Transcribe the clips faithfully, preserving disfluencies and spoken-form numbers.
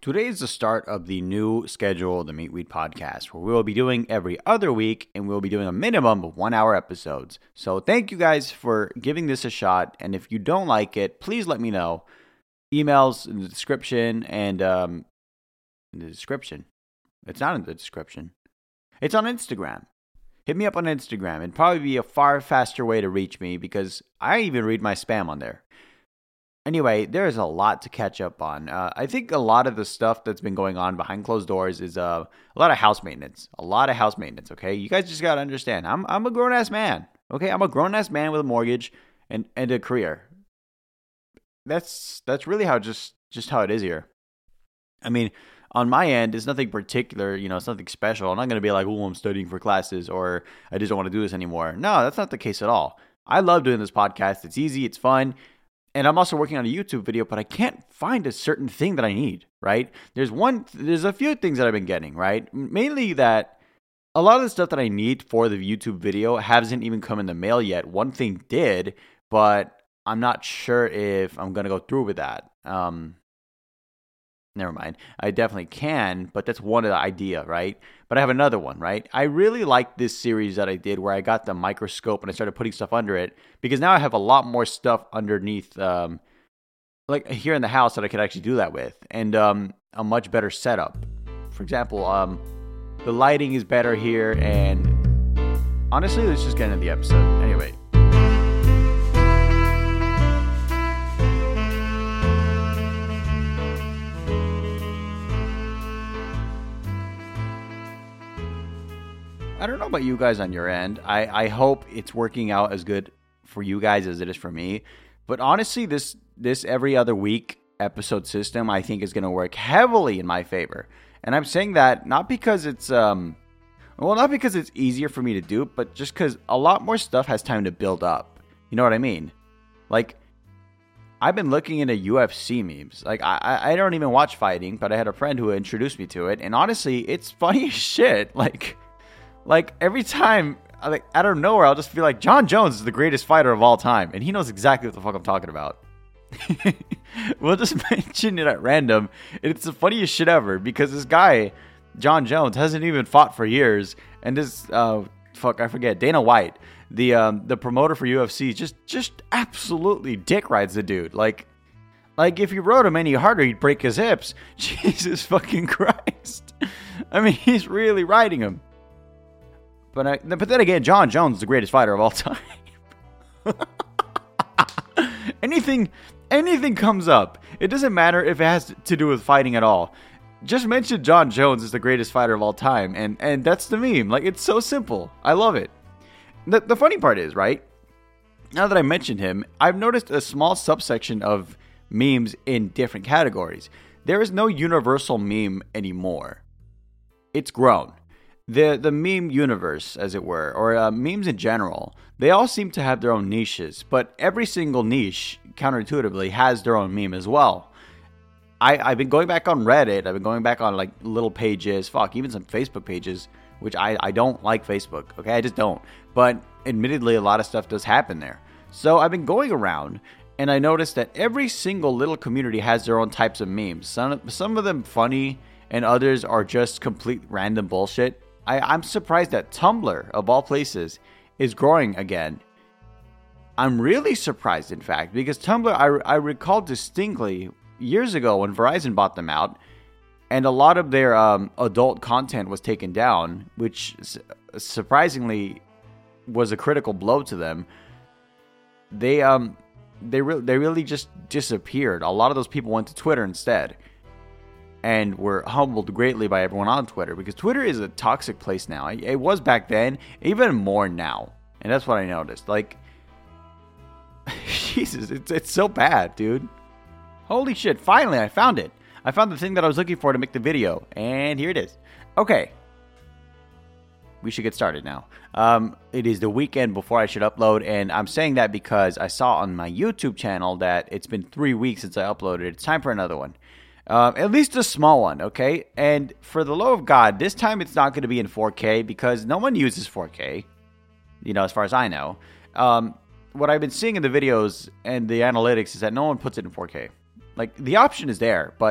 Today is the start of the new schedule of the Meat Weed podcast, where we will be doing every other week, and we'll be doing a minimum of one-hour episodes. So thank you guys for giving this a shot, and if you don't like it, please let me know. Emails in the description, and um, in the description. It's not in the description. It's on Instagram. Hit me up on Instagram. It'd probably be a far faster way to reach me, because I even read my spam on there. Anyway, there is a lot to catch up on. Uh, I think a lot of the stuff that's been going on behind closed doors is uh, a lot of house maintenance. A lot of house maintenance, okay? You guys just got to understand. I'm I'm a grown-ass man, okay? I'm a grown-ass man with a mortgage and, and a career. That's that's really how just, just how it is here. I mean, on my end, it's nothing particular. You know, it's nothing special. I'm not going to be like, oh, I'm studying for classes or I just don't want to do this anymore. No, that's not the case at all. I love doing this podcast. It's easy. It's fun. And I'm also working on a YouTube video, but I can't find a certain thing that I need, right? There's one, there's a few things that I've been getting, right? Mainly that a lot of the stuff that I need for the YouTube video hasn't even come in the mail yet. One thing did, but I'm not sure if I'm going to go through with that. Um, never mind. I definitely can, but that's one of the idea, right? But I have another one, right? I really like this series that I did where I got the microscope and I started putting stuff under it, because now I have a lot more stuff underneath, um, like here in the house that I could actually do that with, and um, a much better setup. For example, um, the lighting is better here, and honestly, let's just get into the episode. Anyway. I don't know about you guys on your end. I, I hope it's working out as good for you guys as it is for me. But honestly, this this every other week episode system, I think, is going to work heavily in my favor. And I'm saying that not because it's um, well, not because it's easier for me to do, but just because a lot more stuff has time to build up. You know what I mean? Like, I've been looking into U F C memes. Like, I I don't even watch fighting, but I had a friend who introduced me to it, and honestly, it's funny as shit. Like. Like, every time, like, out of nowhere, I'll just feel like Jon Jones is the greatest fighter of all time. And he knows exactly what the fuck I'm talking about. We'll just mention it at random. And it's the funniest shit ever. Because this guy, Jon Jones, hasn't even fought for years. And this, uh, fuck, I forget, Dana White, the um, the promoter for U F C, just, just absolutely dick rides the dude. Like, like, if you rode him any harder, he'd break his hips. Jesus fucking Christ. I mean, he's really riding him. But I, but then again, Jon Jones is the greatest fighter of all time. anything, anything comes up. It doesn't matter if it has to do with fighting at all. Just mention Jon Jones is the greatest fighter of all time, and and that's the meme. Like, it's so simple. I love it. The the funny part is, right? Now that I mentioned him, I've noticed a small subsection of memes in different categories. There is no universal meme anymore. It's grown. The the meme universe, as it were, or uh, memes in general, they all seem to have their own niches, but every single niche, counterintuitively, has their own meme as well. I, I've been going back on Reddit, I've been going back on, like, little pages, fuck, even some Facebook pages, which I, I don't like Facebook, okay, I just don't, but admittedly, a lot of stuff does happen there. So I've been going around, and I noticed that every single little community has their own types of memes, some, some of them funny, and others are just complete random bullshit. I, I'm surprised that Tumblr, of all places, is growing again. I'm really surprised, in fact, because Tumblr, I, I recall distinctly years ago when Verizon bought them out, and a lot of their um, adult content was taken down, which su- surprisingly was a critical blow to them. They um they re- they really just disappeared. A lot of those people went to Twitter instead. And were humbled greatly by everyone on Twitter, because Twitter is a toxic place now. It was back then, even more now. And that's what I noticed. Like, Jesus, it's it's so bad, dude. Holy shit, finally I found it. I found the thing that I was looking for to make the video. And here it is. Okay. We should get started now. Um, it is the weekend before I should upload, and I'm saying that because I saw on my YouTube channel that it's been three weeks since I uploaded. It's time for another one. Um, at least a small one, okay? And for the love of God, this time it's not going to be in four K because no one uses four K, you know, as far as I know. Um, what I've been seeing in the videos and the analytics is that no one puts it in four K. Like, the option is there, but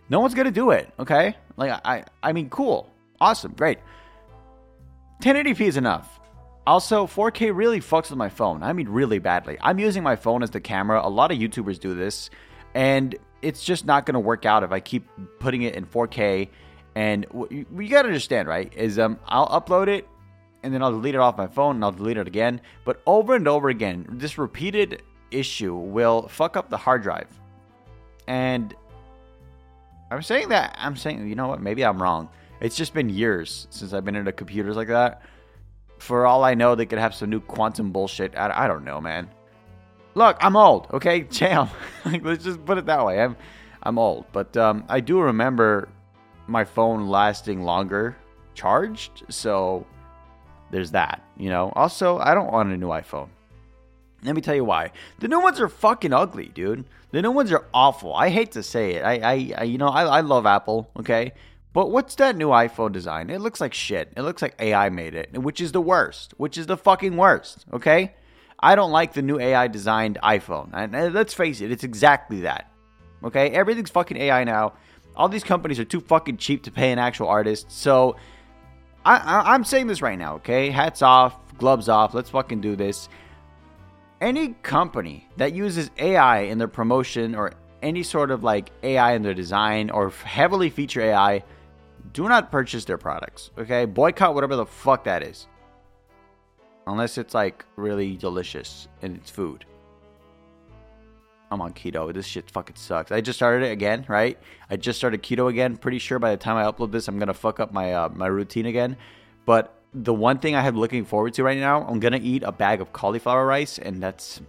No one's gonna do it, okay? Like, I, I mean, cool, awesome, great. ten eighty p is enough. Also, four K really fucks with my phone. I mean, really badly. I'm using my phone as the camera. A lot of YouTubers do this, and it's just not gonna work out if I keep putting it in four K. And what you, you gotta understand, right? Is um, I'll upload it, and then I'll delete it off my phone, and I'll delete it again. But over and over again, this repeated issue will fuck up the hard drive, and I'm saying that, I'm saying, you know what, maybe I'm wrong. It's just been years since I've been into computers like that. For all I know, they could have some new quantum bullshit. I, I don't know, man. Look, I'm old, okay? Damn. Like, let's just put it that way. I'm I'm old. But um, I do remember my phone lasting longer charged. So there's that, you know? Also, I don't want a new iPhone. Let me tell you why. The new ones are fucking ugly, dude. The new ones are awful. I hate to say it. I, I, I you know, I, I love Apple, okay? But what's that new iPhone design? It looks like shit. It looks like A I made it, which is the worst. Which is the fucking worst, okay? I don't like the new A I designed iPhone. And, and let's face it, it's exactly that, okay? Everything's fucking A I now. All these companies are too fucking cheap to pay an actual artist. So, I, I, I'm saying this right now, okay? Hats off, gloves off. Let's fucking do this. Any company that uses A I in their promotion or any sort of like A I in their design or heavily feature A I, do not purchase their products, okay? Boycott whatever the fuck that is. Unless it's like really delicious and it's food. I'm on keto. This shit fucking sucks. I just started it again, right? I just started keto again. Pretty sure by the time I upload this, I'm going to fuck up my uh, my routine again. But the one thing I have looking forward to right now, I'm going to eat a bag of cauliflower rice, and that's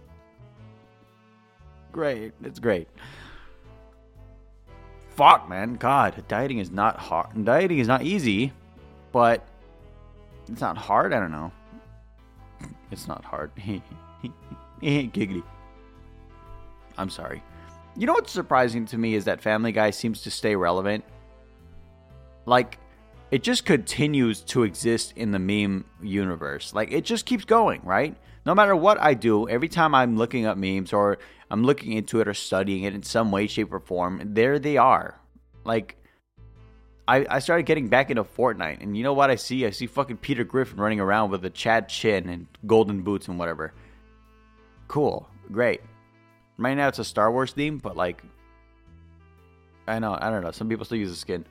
great. It's great. Fuck, man. God, dieting is not hard. Dieting is not easy, but it's not hard. I don't know. It's not hard. Giggity. I'm sorry. You know what's surprising to me is that Family Guy seems to stay relevant. Like, it just continues to exist in the meme universe. Like, it just keeps going, right? No matter what I do, every time I'm looking up memes or I'm looking into it or studying it in some way, shape, or form, there they are. Like, I, I started getting back into Fortnite, and you know what I see? I see fucking Peter Griffin running around with a Chad chin and golden boots and whatever. Cool. Great. Right now it's a Star Wars theme, but like, I know, I don't know. Some people still use the skin.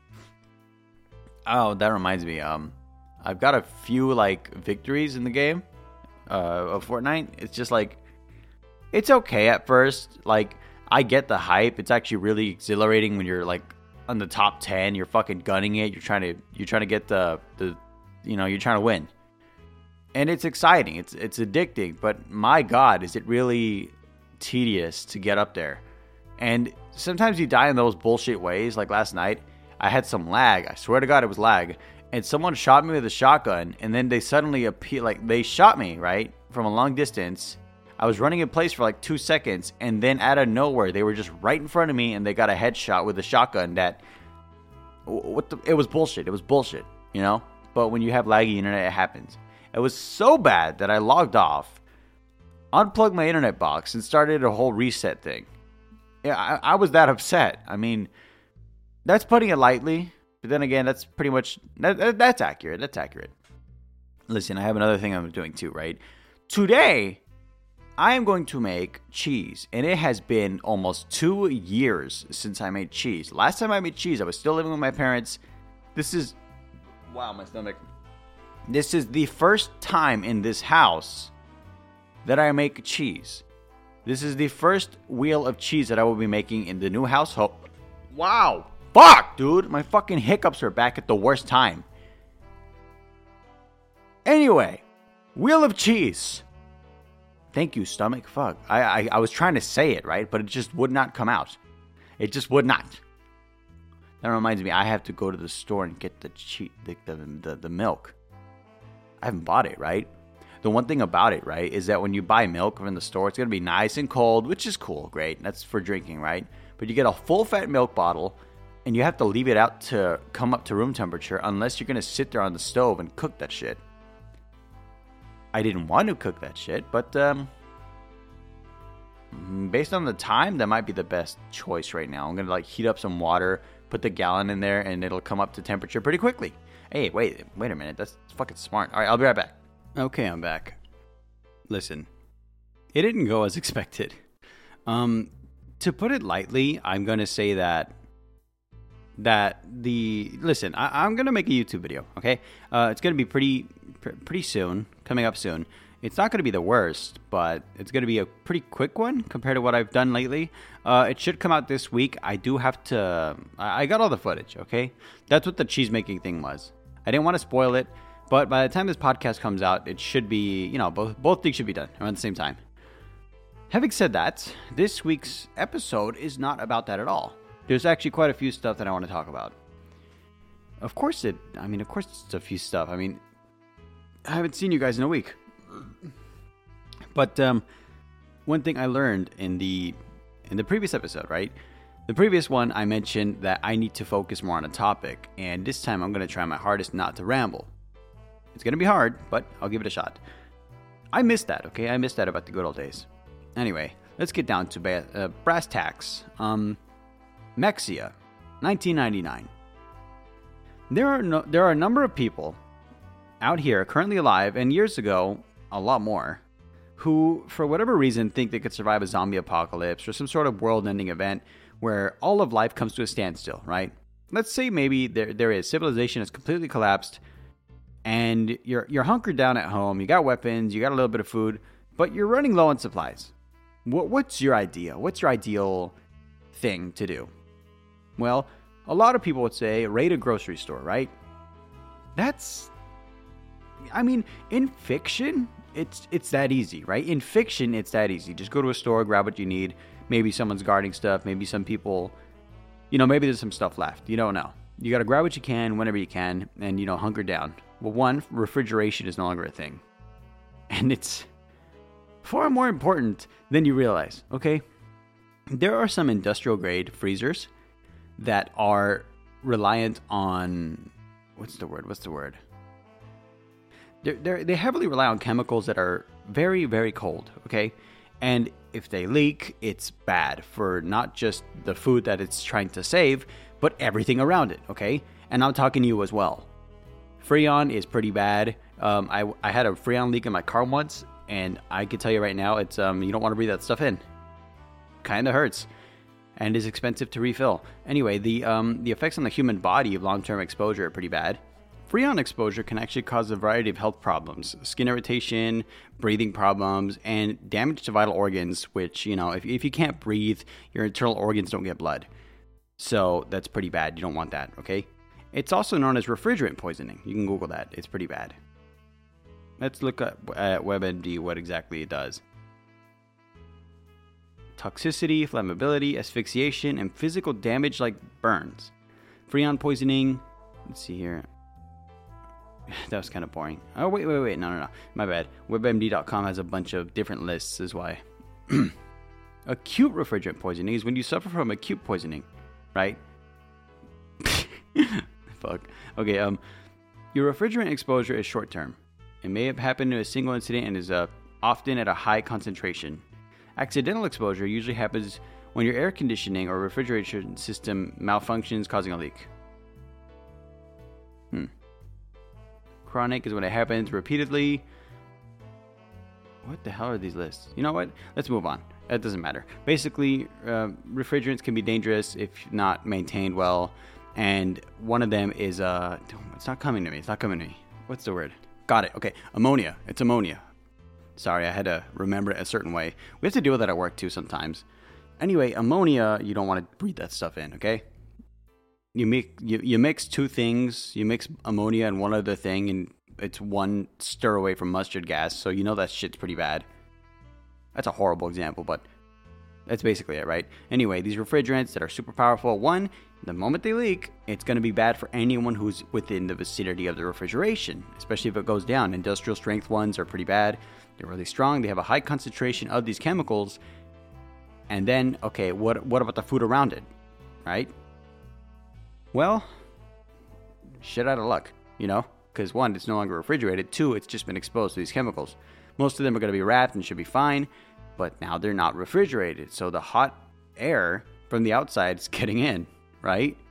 Oh, that reminds me. Um, I've got a few like victories in the game uh, of Fortnite. It's just like, it's okay at first. Like, I get the hype. It's actually really exhilarating when you're like on the top ten. You're fucking gunning it. You're trying to you're trying to get the the, you know, you're trying to win. And it's exciting. It's it's addicting. But my God, is it really tedious to get up there? And sometimes you die in those bullshit ways. Like last night, I had some lag. I swear to God, it was lag. And someone shot me with a shotgun, and then they suddenly appear, like they shot me right from a long distance. I was running in place for like two seconds, and then out of nowhere, they were just right in front of me, and they got a headshot with a shotgun. That what the, it was bullshit. It was bullshit, you know. But when you have laggy internet, it happens. It was so bad that I logged off, unplugged my internet box, and started a whole reset thing. Yeah, I, I was that upset. I mean, that's putting it lightly. But then again, that's pretty much that, that, that's accurate. That's accurate. Listen, I have another thing I'm doing too, right? Today, I am going to make cheese, and it has been almost two years since I made cheese. Last time I made cheese, I was still living with my parents. This is, wow, my stomach. This is the first time in this house that I make cheese. This is the first wheel of cheese that I will be making in the new household. Wow. Fuck, dude. My fucking hiccups are back at the worst time. Anyway, wheel of cheese. Thank you, stomach. Fuck. I, I I was trying to say it, right? But it just would not come out. It just would not. That reminds me, I have to go to the store and get the cheese, the, the, the, the milk. I haven't bought it, right? The one thing about it, right, is that when you buy milk from the store, it's going to be nice and cold, which is cool, great. That's for drinking, right? But you get a full-fat milk bottle, and you have to leave it out to come up to room temperature unless you're going to sit there on the stove and cook that shit. I didn't want to cook that shit, but um, based on the time, that might be the best choice right now. I'm going to like heat up some water, put the gallon in there, and it'll come up to temperature pretty quickly. Hey, wait, wait a minute. That's fucking smart. All right, I'll be right back. Okay, I'm back. Listen, it didn't go as expected. Um, to put it lightly, I'm going to say that that the listen. I, I'm going to make a YouTube video. Okay, uh, it's going to be pretty pr- pretty soon, coming up soon. It's not going to be the worst, but it's going to be a pretty quick one compared to what I've done lately. Uh, it should come out this week. I do have to... I got all the footage, okay? That's what the cheese-making thing was. I didn't want to spoil it, but by the time this podcast comes out, it should be... You know, both, both things should be done around the same time. Having said that, this week's episode is not about that at all. There's actually quite a few stuff that I want to talk about. Of course it... I mean, of course it's a few stuff. I mean, I haven't seen you guys in a week. But um, one thing I learned in the in the previous episode, right? The previous one, I mentioned that I need to focus more on a topic, and this time I'm going to try my hardest not to ramble. It's going to be hard, but I'll give it a shot. I missed that, okay? I missed that about the good old days. Anyway, let's get down to ba- uh, brass tacks. Um, Mexia, nineteen ninety-nine. There are no, there are a number of people out here currently alive, and years ago, a lot more, who, for whatever reason, think they could survive a zombie apocalypse or some sort of world-ending event where all of life comes to a standstill, right? Let's say maybe there there is. Civilization has completely collapsed, and you're you're hunkered down at home, you got weapons, you got a little bit of food, but you're running low on supplies. What, what's your idea? What's your ideal thing to do? Well, a lot of people would say raid a grocery store, right? That's... I mean, in fiction, it's it's that easy, right? In fiction, it's that easy. Just go to a store, grab what you need. Maybe someone's guarding stuff. Maybe some people, you know, maybe there's some stuff left. You don't know. You got to grab what you can whenever you can and, you know, hunker down. Well, one, refrigeration is no longer a thing. And it's far more important than you realize, okay? There are some industrial grade freezers that are reliant on, what's the word? What's the word? They're, they're, they heavily rely on chemicals that are very, very cold, okay? And if they leak, it's bad for not just the food that it's trying to save, but everything around it, okay? And I'm talking to you as well. Freon is pretty bad. Um, I, I had a Freon leak in my car once, and I can tell you right now, it's um, you don't want to breathe that stuff in. Kind of hurts, and is expensive to refill. Anyway, the um, the effects on the human body of long-term exposure are pretty bad. Freon exposure can actually cause a variety of health problems, skin irritation, breathing problems, and damage to vital organs, which, you know, if, if you can't breathe, your internal organs don't get blood. So that's pretty bad. You don't want that, okay? It's also known as refrigerant poisoning. You can Google that. It's pretty bad. Let's look at, at WebMD what exactly it does. Toxicity, flammability, asphyxiation, and physical damage like burns. Freon poisoning, let's see here. That was kind of boring. Oh, wait, wait, wait. No, no, no. My bad. WebMD dot com has a bunch of different lists, is why. Acute refrigerant poisoning is when you suffer from acute poisoning, right? Fuck. Okay, um, your refrigerant exposure is short-term. It may have happened in a single incident and is uh, often at a high concentration. Accidental exposure usually happens when your air conditioning or refrigeration system malfunctions, causing a leak. Hmm. Chronic is when it happens repeatedly. What the hell are these lists? You know what? Let's move on. It doesn't matter. Basically, uh, refrigerants can be dangerous if not maintained well. And one of them is, uh, it's not coming to me. It's not coming to me. What's the word? Got it. Okay. Ammonia. It's ammonia. Sorry, I had to remember it a certain way. We have to deal with that at work too sometimes. Anyway, ammonia, you don't want to breathe that stuff in, okay? You mix, you, you mix two things. You mix ammonia and one other thing, and it's one stir away from mustard gas, so you know that shit's pretty bad. That's a horrible example, but that's basically it, right? Anyway, these refrigerants that are super powerful, one, the moment they leak, it's going to be bad for anyone who's within the vicinity of the refrigeration, especially if it goes down. Industrial strength ones are pretty bad. They're really strong. They have a high concentration of these chemicals. And then, okay, what what about the food around it, right? Well, shit out of luck, you know? Because one, it's no longer refrigerated. Two, it's just been exposed to these chemicals. Most of them are going to be wrapped and should be fine, but now they're not refrigerated. So the hot air from the outside is getting in, right?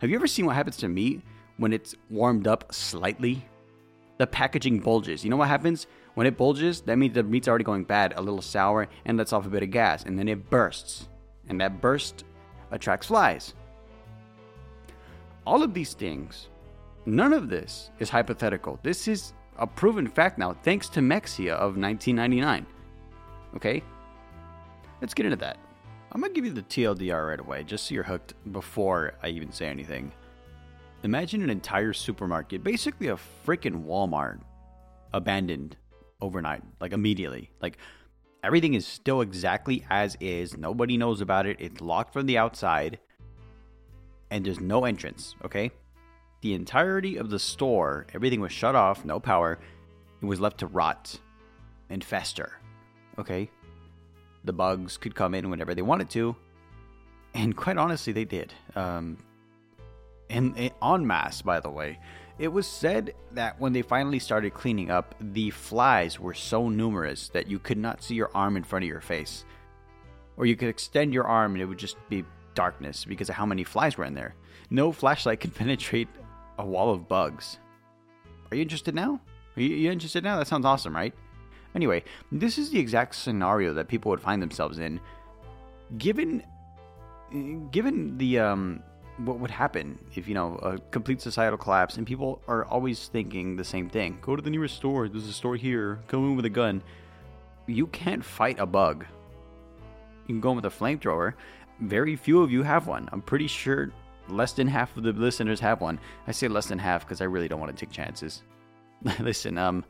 Have you ever seen what happens to meat when it's warmed up slightly? The packaging bulges. You know what happens? When it bulges, that means the meat's already going bad, a little sour, and lets off a bit of gas, and then it bursts. And that burst attracts flies. All of these things, none of this is hypothetical. This is a proven fact now, thanks to Mexia of nineteen ninety-nine. Okay? Let's get into that. I'm going to give you the T L D R right away, just so you're hooked before I even say anything. Imagine an entire supermarket, basically a freaking Walmart, abandoned overnight, like immediately. Like, everything is still exactly as is. Nobody knows about it. It's locked from the outside. And there's no entrance, okay? The entirety of the store, everything was shut off, no power. It was left to rot and fester, okay? The bugs could come in whenever they wanted to. And quite honestly, they did. Um, and, and en masse, by the way. It was said that when they finally started cleaning up, the flies were so numerous that you could not see your arm in front of your face. Or you could extend your arm and it would just be darkness because of how many flies were in there. No flashlight could penetrate a wall of bugs. Are you interested now? Are you, you interested now? That sounds awesome, right? Anyway, this is the exact scenario that people would find themselves in. Given, given the, um, what would happen if, you know, a complete societal collapse and people are always thinking the same thing. Go to the nearest store. There's a store here. Come in with a gun. You can't fight a bug. You can go in with a flamethrower. Very few of you have one. I'm pretty sure less than half of the listeners have one. I say less than half because I really don't want to take chances. Listen, um...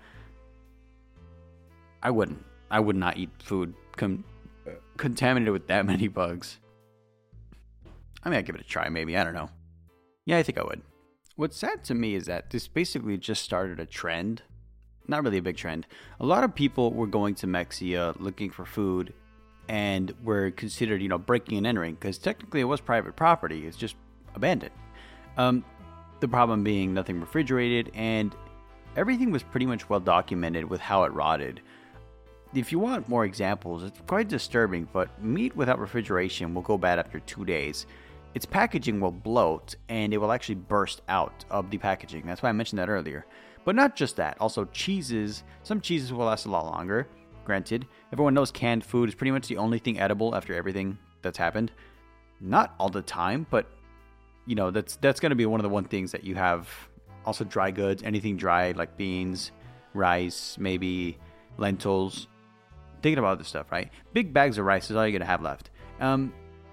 I wouldn't. I would not eat food com- contaminated with that many bugs. I mean, I'd give it a try, maybe. I don't know. Yeah, I think I would. What's sad to me is that this basically just started a trend. Not really a big trend. A lot of people were going to Mexia looking for food and were considered, you know, breaking and entering because technically it was private property. It's just abandoned. Um, the problem being nothing refrigerated and everything was pretty much well documented with how it rotted. If you want more examples, it's quite disturbing, but meat without refrigeration will go bad after two days. Its packaging will bloat, and it will actually burst out of the packaging. That's why I mentioned that earlier. But not just that. Also, cheeses. Some cheeses will last a lot longer. Granted, everyone knows canned food is pretty much the only thing edible after everything that's happened. Not all the time, but, you know, that's that's going to be one of the one things that you have. Also, dry goods. Anything dry, like beans, rice, maybe lentils. Thinking about this stuff, right? Big bags of rice is all you're going to have left. Um,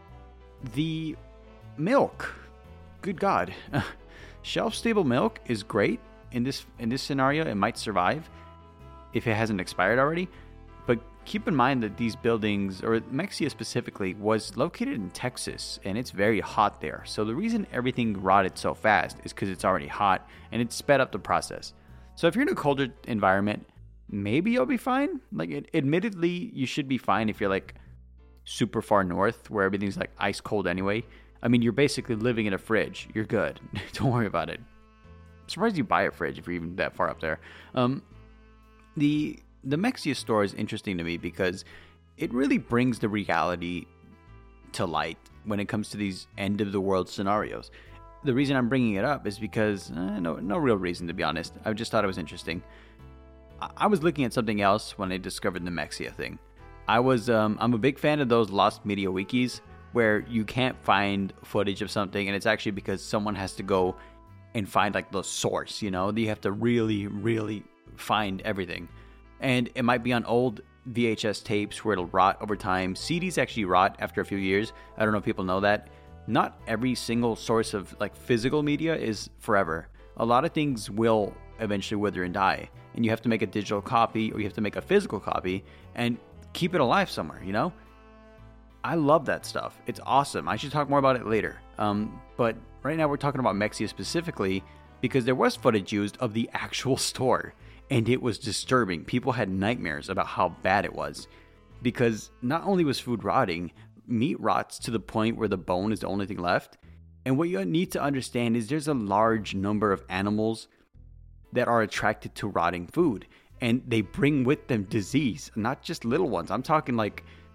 the milk, good God. Shelf-stable milk is great in this in this scenario. It might survive if it hasn't expired already. But keep in mind that these buildings, or Mexia specifically, was located in Texas, and it's very hot there. So the reason everything rotted so fast is because it's already hot, and it sped up the process. So if you're in a colder environment, maybe you'll be fine. Like, it, admittedly, you should be fine if you're like super far north where everything's like ice cold anyway. I mean, you're basically living in a fridge. You're good. Don't worry about it. I'm surprised you buy a fridge if you're even that far up there. Um, the the Mexia store is interesting to me because it really brings the reality to light when it comes to these end of the world scenarios. The reason I'm bringing it up is because eh, no no real reason, to be honest. I just thought it was interesting. I was looking at something else when I discovered the Mexia thing. I was, um, I'm a big fan of those lost media wikis where you can't find footage of something and it's actually because someone has to go and find like the source, you know? You have to really, really find everything. And it might be on old V H S tapes where it'll rot over time. C Ds actually rot after a few years. I don't know if people know that. Not every single source of like physical media is forever. A lot of things will eventually wither and die. And you have to make a digital copy or you have to make a physical copy and keep it alive somewhere, you know? I love that stuff. It's awesome. I should talk more about it later. Um, but right now we're talking about Mexia specifically because there was footage used of the actual store and it was disturbing. People had nightmares about how bad it was because not only was food rotting, meat rots to the point where the bone is the only thing left. And what you need to understand is there's a large number of animals that are attracted to rotting food and they bring with them disease, not just little ones. I'm talking like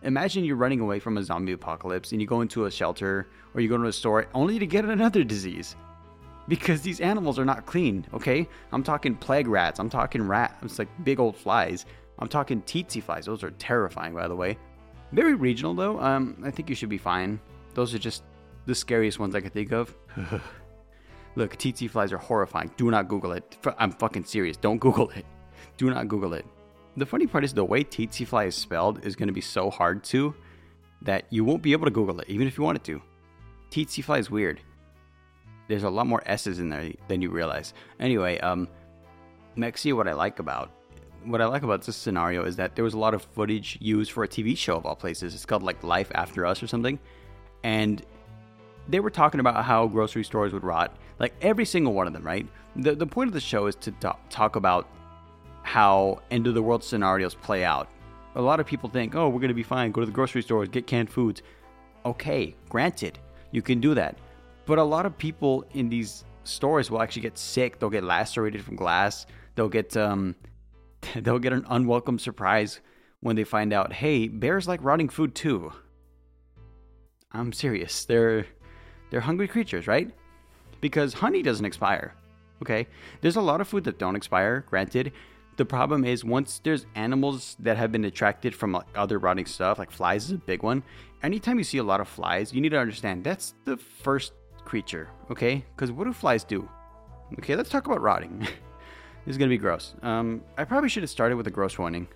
Imagine you're running away from a zombie apocalypse and you go into a shelter or you go to a store only to get another disease. Because these animals are not clean, okay? I'm talking plague rats. I'm talking rats. It's like big old flies. I'm talking tsetse flies. Those are terrifying, by the way. Very regional, though. Um, I think you should be fine. Those are just the scariest ones I could think of. Look, tsetse flies are horrifying. Do not Google it. I'm fucking serious. Don't Google it. Do not Google it. The funny part is the way tsetse fly is spelled is going to be so hard to that you won't be able to Google it, even if you wanted to. Tsetse fly is weird. There's a lot more S's in there than you realize. Anyway, um, Mexia, what I like about what I like about this scenario is that there was a lot of footage used for a T V show of all places. It's called like Life After Us or something, and they were talking about how grocery stores would rot, like every single one of them, right? The the point of the show is to talk, talk about how end of the world scenarios play out. A lot of people think, oh, we're going to be fine. Go to the grocery stores, get canned foods. Okay, granted, you can do that. But a lot of people in these stores will actually get sick. They'll get lacerated from glass. They'll get um, they'll get an unwelcome surprise when they find out, hey, bears like rotting food too. I'm serious. They're they're hungry creatures, right? Because honey doesn't expire. Okay, there's a lot of food that don't expire. Granted. The problem is once there's animals that have been attracted from like other rotting stuff, like flies is a big one. Anytime you see a lot of flies, you need to understand that's the first creature, okay? Because what do flies do? Okay, let's talk about rotting. This is going to be gross. Um, I probably should have started with a gross warning.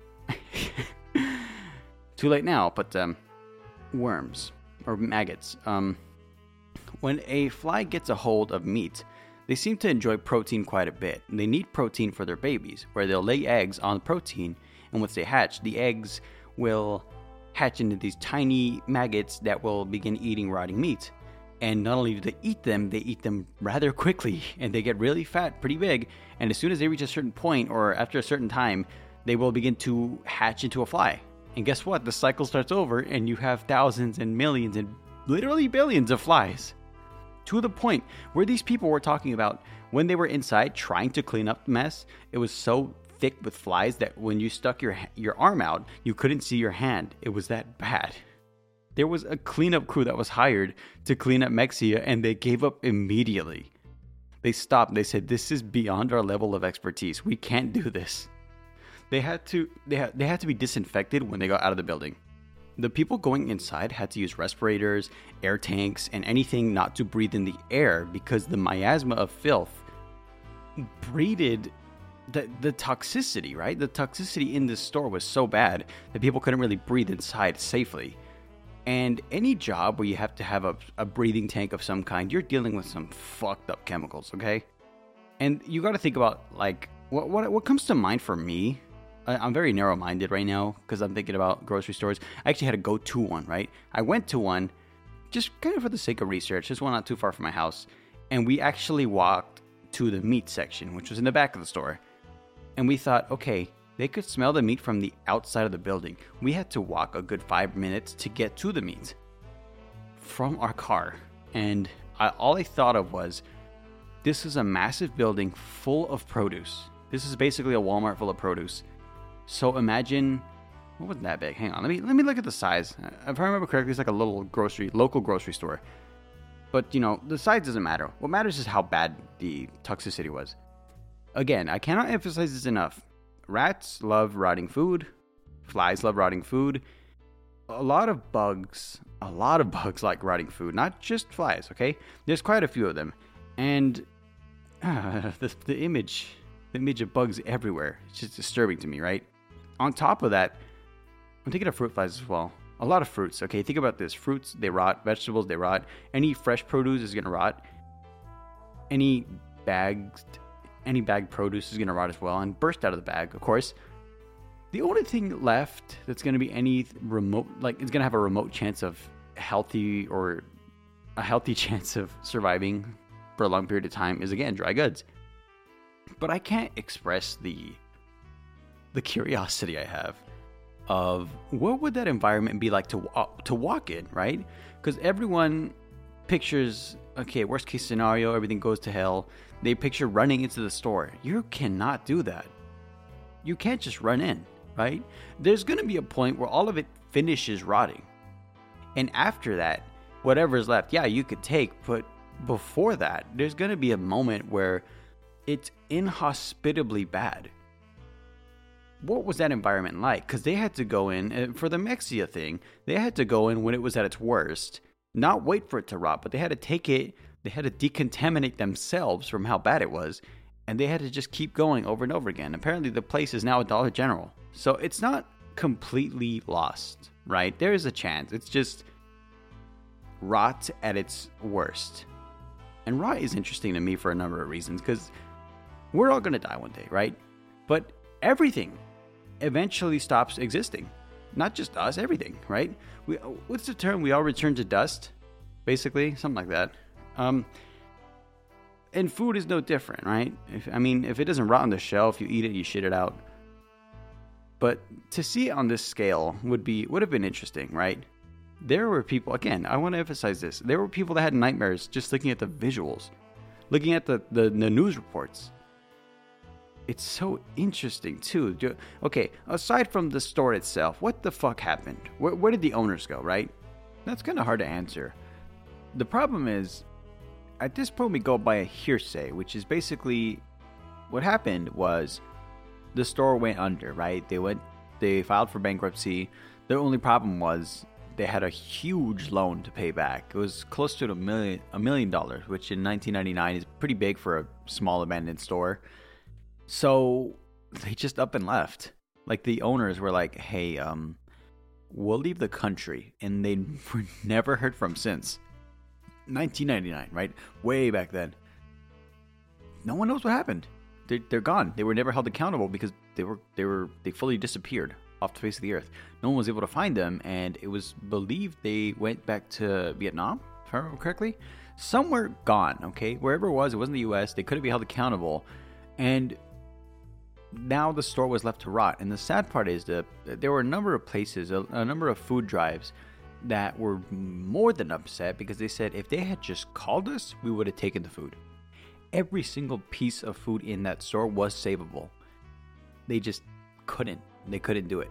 Too late now, but um, worms or maggots. Um, when a fly gets a hold of meat, they seem to enjoy protein quite a bit. They need protein for their babies, where they'll lay eggs on protein, and once they hatch, the eggs will hatch into these tiny maggots that will begin eating rotting meat. And not only do they eat them, they eat them rather quickly, and they get really fat, pretty big, and as soon as they reach a certain point, or after a certain time, they will begin to hatch into a fly. And guess what? The cycle starts over, and you have thousands and millions and literally billions of flies. To the point where these people were talking about when they were inside trying to clean up the mess, it was so thick with flies that when you stuck your your arm out, you couldn't see your hand. It was that bad. There was a cleanup crew that was hired to clean up Mexia, and they gave up immediately. They stopped. They said, "This is beyond our level of expertise. We can't do this." They had to they had they had to be disinfected when they got out of the building. The people going inside had to use respirators, air tanks, and anything not to breathe in the air because the miasma of filth breeded the, the toxicity, right? The toxicity in this store was so bad that people couldn't really breathe inside safely. And any job where you have to have a, a breathing tank of some kind, you're dealing with some fucked up chemicals, okay? And you got to think about, like, what, what what comes to mind for me. I'm very narrow-minded right now because I'm thinking about grocery stores. I actually had to go to one, right? I went to one just kind of for the sake of research. There's one not too far from my house. And we actually walked to the meat section, which was in the back of the store. And we thought, okay, they could smell the meat from the outside of the building. We had to walk a good five minutes to get to the meat from our car. And I, all I thought of was, this is a massive building full of produce. This is basically a Walmart full of produce. So imagine, what was that big? Hang on, let me let me look at the size. If I remember correctly, it's like a little grocery, local grocery store. But, you know, the size doesn't matter. What matters is how bad the toxicity was. Again, I cannot emphasize this enough. Rats love rotting food. Flies love rotting food. A lot of bugs, a lot of bugs like rotting food. Not just flies, okay? There's quite a few of them. And uh, the, the image, the image of bugs everywhere, it's just disturbing to me, right? On top of that, I'm thinking of fruit flies as well. A lot of fruits, okay? Think about this. Fruits, they rot. Vegetables, they rot. Any fresh produce is going to rot. Any bagged, any bagged produce is going to rot as well and burst out of the bag, of course. The only thing left that's going to be any remote, like it's going to have a remote chance of healthy or a healthy chance of surviving for a long period of time is, again, dry goods. But I can't express the the curiosity I have of what would that environment be like to uh, to walk in, right? Because everyone pictures, okay, worst case scenario, everything goes to hell. They picture running into the store. You cannot do that. You can't just run in, right? There's going to be a point where all of it finishes rotting. And after that, whatever's left, yeah, you could take, but before that, there's going to be a moment where it's inhospitably bad. What was that environment like? Because they had to go in, for the Mexia thing, they had to go in when it was at its worst, not wait for it to rot, but they had to take it, they had to decontaminate themselves from how bad it was, and they had to just keep going over and over again. Apparently the place is now a Dollar General. So it's not completely lost, right? There is a chance. It's just rot at its worst. And rot is interesting to me for a number of reasons, because we're all going to die one day, right? But everything eventually stops existing. Not just us, everything, right? We, what's the term? We all return to dust, basically, something like that. Um, and food is no different, right? If, I mean, if it doesn't rot on the shelf, you eat it, you shit it out. But to see it on this scale would be would have been interesting, right? There were people, again, I want to emphasize this. There were people that had nightmares just looking at the visuals, looking at the, the, the news reports. It's so interesting, too. Okay, aside from the store itself, what the fuck happened? Where, where did the owners go, right? That's kind of hard to answer. The problem is, at this point, we go by a hearsay, which is basically what happened was the store went under, right? They went, they filed for bankruptcy. Their only problem was they had a huge loan to pay back. It was close to a million, a million dollars, which in nineteen ninety-nine is pretty big for a small abandoned store. So they just up and left. Like the owners were like, hey, um, we'll leave the country. And they were never heard from since. nineteen ninety-nine, right? Way back then. No one knows what happened. They're, they're gone. They were never held accountable because they were they were they fully disappeared off the face of the earth. No one was able to find them, and it was believed they went back to Vietnam, if I remember correctly. Somewhere gone, okay? Wherever it was, it wasn't the U S. They couldn't be held accountable. And now the store was left to rot. And the sad part is that there were a number of places, a, a number of food drives that were more than upset because they said if they had just called us, we would have taken the food. Every single piece of food in that store was savable. They just couldn't. They couldn't do it.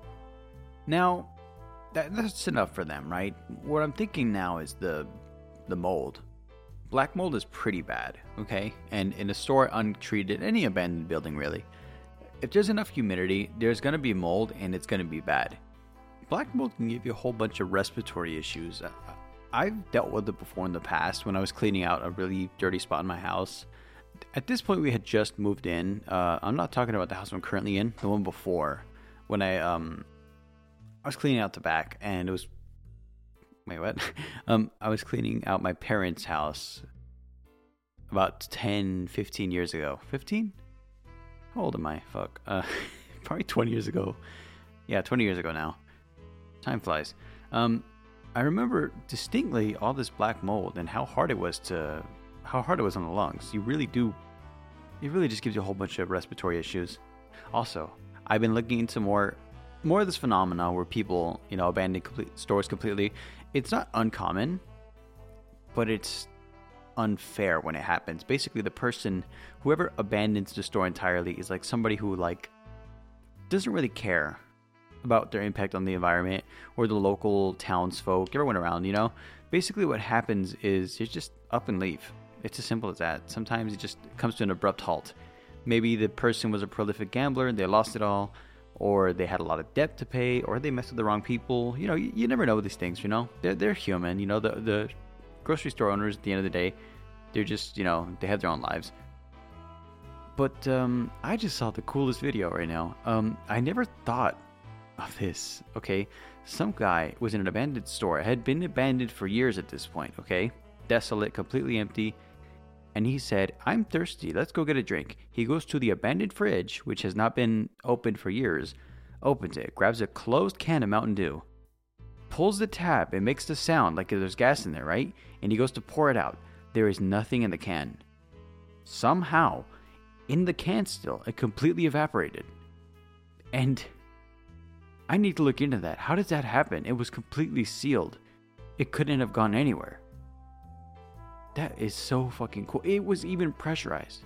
Now, that, that's enough for them, right? What I'm thinking now is the the mold. Black mold is pretty bad, okay? And in a store untreated, any abandoned building really, if there's enough humidity, there's going to be mold and it's going to be bad. Black mold can give you a whole bunch of respiratory issues. I've dealt with it before in the past when I was cleaning out a really dirty spot in my house. At this point, we had just moved in. Uh, I'm not talking about the house I'm currently in, the one before. When I um, I was cleaning out the back, and it was wait, what? um, I was cleaning out my parents' house about ten, fifteen years ago. fifteen? How old am I? Fuck. Uh, probably twenty years ago. Yeah, twenty years ago now. Time flies. Um, I remember distinctly all this black mold and how hard it was to, how hard it was on the lungs. You really do, it really just gives you a whole bunch of respiratory issues. Also, I've been looking into more, more of this phenomena where people, you know, abandon complete stores completely. It's not uncommon, but it's unfair when it happens. Basically, the person, whoever abandons the store entirely is like somebody who like doesn't really care about their impact on the environment or the local townsfolk, everyone around, you know? Basically what happens is you just up and leave. It's as simple as that. Sometimes it just comes to an abrupt halt. Maybe the person was a prolific gambler and they lost it all, or they had a lot of debt to pay, or they messed with the wrong people. You know, you, you never know these things, you know? They're, they're human, you know? The, the grocery store owners, at the end of the day, they're just, you know, they have their own lives. But um, I just saw the coolest video right now. Um, I never thought of this, okay? Some guy was in an abandoned store. It had been abandoned for years at this point, okay? Desolate, completely empty. And he said, I'm thirsty, let's go get a drink. He goes to the abandoned fridge, which has not been opened for years, opens it, grabs a closed can of Mountain Dew, pulls the tab, it makes the sound like there's gas in there, right? And he goes to pour it out. There is nothing in the can. Somehow, in the can still, it completely evaporated. And I need to look into that. How does that happen? It was completely sealed. It couldn't have gone anywhere. That is so fucking cool. It was even pressurized.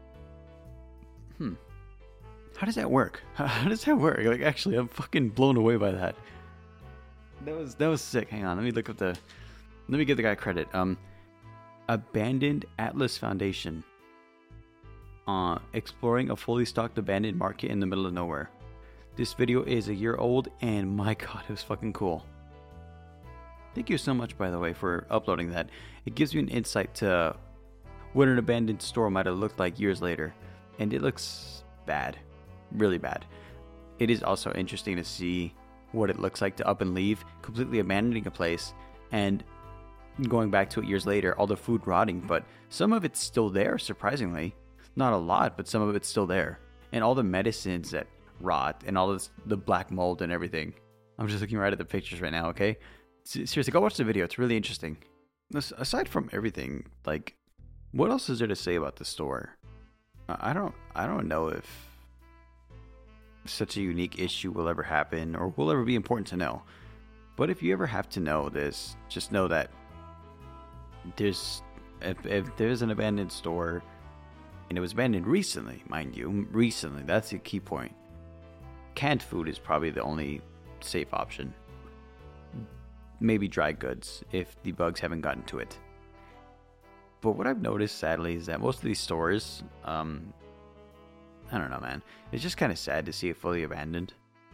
Hmm. How does that work? How does that work? Like, actually, I'm fucking blown away by that. That was that was sick. Hang on, let me look up the. Let me give the guy credit. Um, Abandoned Atlas Foundation. Uh, exploring a fully stocked abandoned market in the middle of nowhere. This video is a year old, and my god, it was fucking cool. Thank you so much, by the way, for uploading that. It gives me an insight to what an abandoned store might have looked like years later, and it looks bad, really bad. It is also interesting to see what it looks like to up and leave, completely abandoning a place, and going back to it years later, all the food rotting, but some of it's still there, surprisingly. Not a lot, but some of it's still there. And all the medicines that rot, and all this, the black mold and everything. I'm just looking right at the pictures right now, okay? Seriously, go watch the video. It's really interesting. Aside from everything, like, what else is there to say about the store? I don't, I don't know if such a unique issue will ever happen or will ever be important to know. But if you ever have to know this, just know that there's, if, if there's an abandoned store, and it was abandoned recently, mind you, recently, that's the key point. Canned food is probably the only safe option. Maybe dry goods, if the bugs haven't gotten to it. But what I've noticed, sadly, is that most of these stores, um, I don't know, man. It's just kind of sad to see it fully abandoned.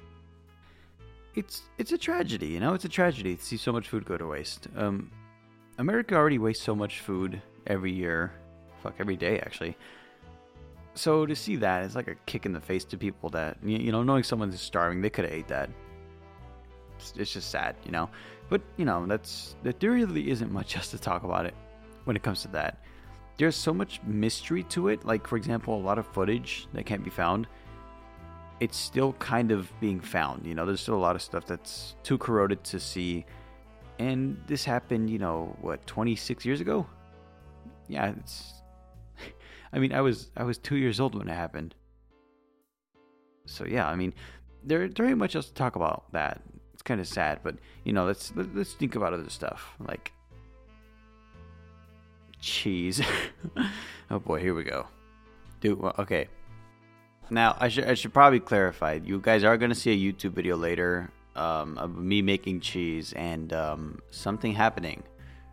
It's it's a tragedy, you know? It's a tragedy to see so much food go to waste. Um, America already wastes so much food every year. Fuck, every day, actually. So to see that, it's like a kick in the face to people that, you know, knowing someone's starving, they could have ate that. It's, it's just sad, you know? But, you know, that's, that there really isn't much else to talk about it when it comes to that. There's so much mystery to it. Like, for example, a lot of footage that can't be found. It's still kind of being found, you know? There's still a lot of stuff that's too corroded to see. And this happened, you know, what, twenty-six years ago? Yeah, it's... I mean, I was I was two years old when it happened. So yeah, I mean, there there ain't much else to talk about that. It's kind of sad, but you know, let's let's think about other stuff like cheese. Oh boy, here we go, dude. Well, okay, now I should I should probably clarify. You guys are gonna see a YouTube video later um, of me making cheese and um, something happening,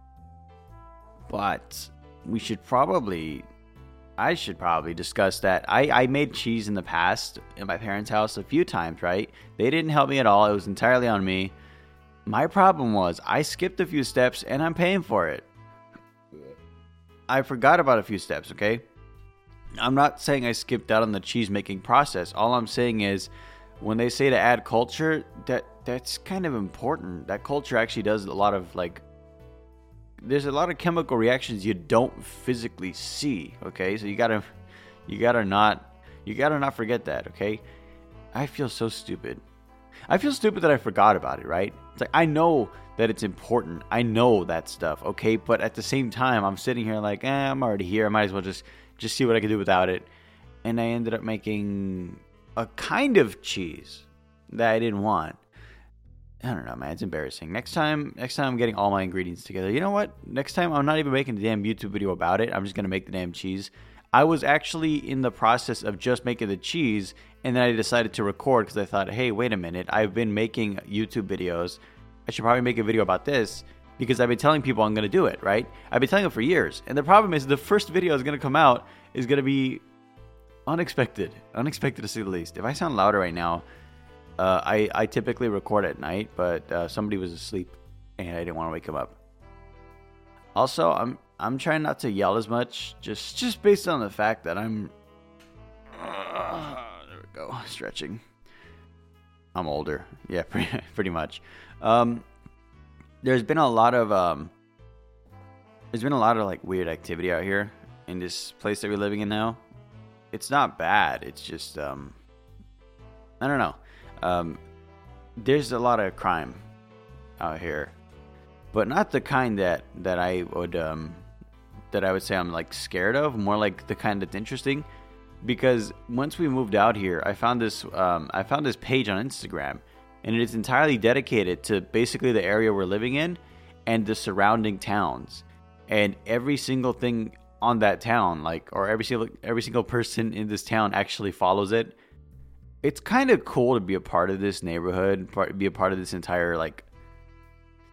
but we should probably. I should probably discuss that. I, I made cheese in the past in my parents' house a few times, right? They didn't help me at all. It was entirely on me. My problem was I skipped a few steps and I'm paying for it. I forgot about a few steps, okay? I'm not saying I skipped out on the cheese making process. All I'm saying is when they say to add culture, that that's kind of important. That culture actually does a lot of like there's a lot of chemical reactions you don't physically see, okay? So you gotta, you gotta not, you gotta not forget that, okay? I feel so stupid. I feel stupid that I forgot about it, right? It's like, I know that it's important. I know that stuff, okay? But at the same time, I'm sitting here like, eh, I'm already here. I might as well just, just see what I can do without it. And I ended up making a kind of cheese that I didn't want. I don't know, man. It's embarrassing. Next time, next time I'm getting all my ingredients together. You know what? Next time I'm not even making a damn YouTube video about it. I'm just going to make the damn cheese. I was actually in the process of just making the cheese, and then I decided to record because I thought, hey, wait a minute. I've been making YouTube videos. I should probably make a video about this because I've been telling people I'm going to do it, right? I've been telling them for years. And the problem is the first video is going to come out is going to be unexpected. Unexpected to say the least. If I sound louder right now, Uh, I, I typically record at night, but uh, somebody was asleep and I didn't want to wake him up. Also, I'm I'm trying not to yell as much, just just based on the fact that I'm. Uh, there we go, stretching. I'm older, yeah, pretty, pretty much. Um, there's been a lot of um, there's been a lot of like weird activity out here in this place that we're living in now. It's not bad. It's just um, I don't know. Um, there's a lot of crime out here, but not the kind that, that I would um, that I would say I'm like scared of. More like the kind that's interesting, because once we moved out here, I found this um, I found this page on Instagram, and it is entirely dedicated to basically the area we're living in and the surrounding towns, and every single thing on that town, like or every single every single person in this town actually follows it. It's kind of cool to be a part of this neighborhood, part, be a part of this entire like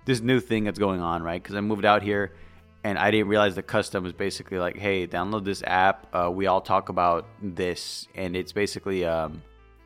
this new thing that's going on, right? Because I moved out here, and I didn't realize the custom was basically like, hey, download this app. Uh, we all talk about this, and it's basically um,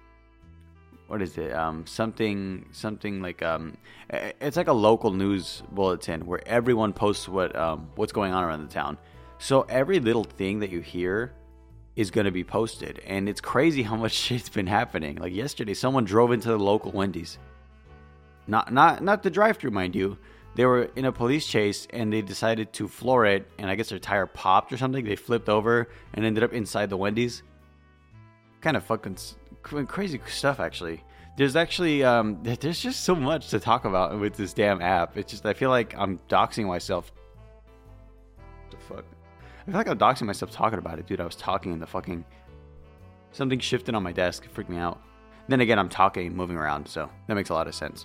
what is it? Um, something, something like um, it's like a local news bulletin where everyone posts what um, what's going on around the town. So every little thing that you hear is going to be posted, and it's crazy how much shit's been happening. Like yesterday, someone drove into the local Wendy's. Not, not, not the drive-thru, mind you. They were in a police chase, and they decided to floor it, and I guess their tire popped or something. They flipped over and ended up inside the Wendy's. Kind of fucking crazy stuff, actually. There's actually, um, there's just so much to talk about with this damn app. It's just, I feel like I'm doxing myself. What the fuck? I feel like I'm doxing myself talking about it, dude. I was talking and the fucking, something shifted on my desk. It freaked me out. Then again, I'm talking, moving around, so that makes a lot of sense.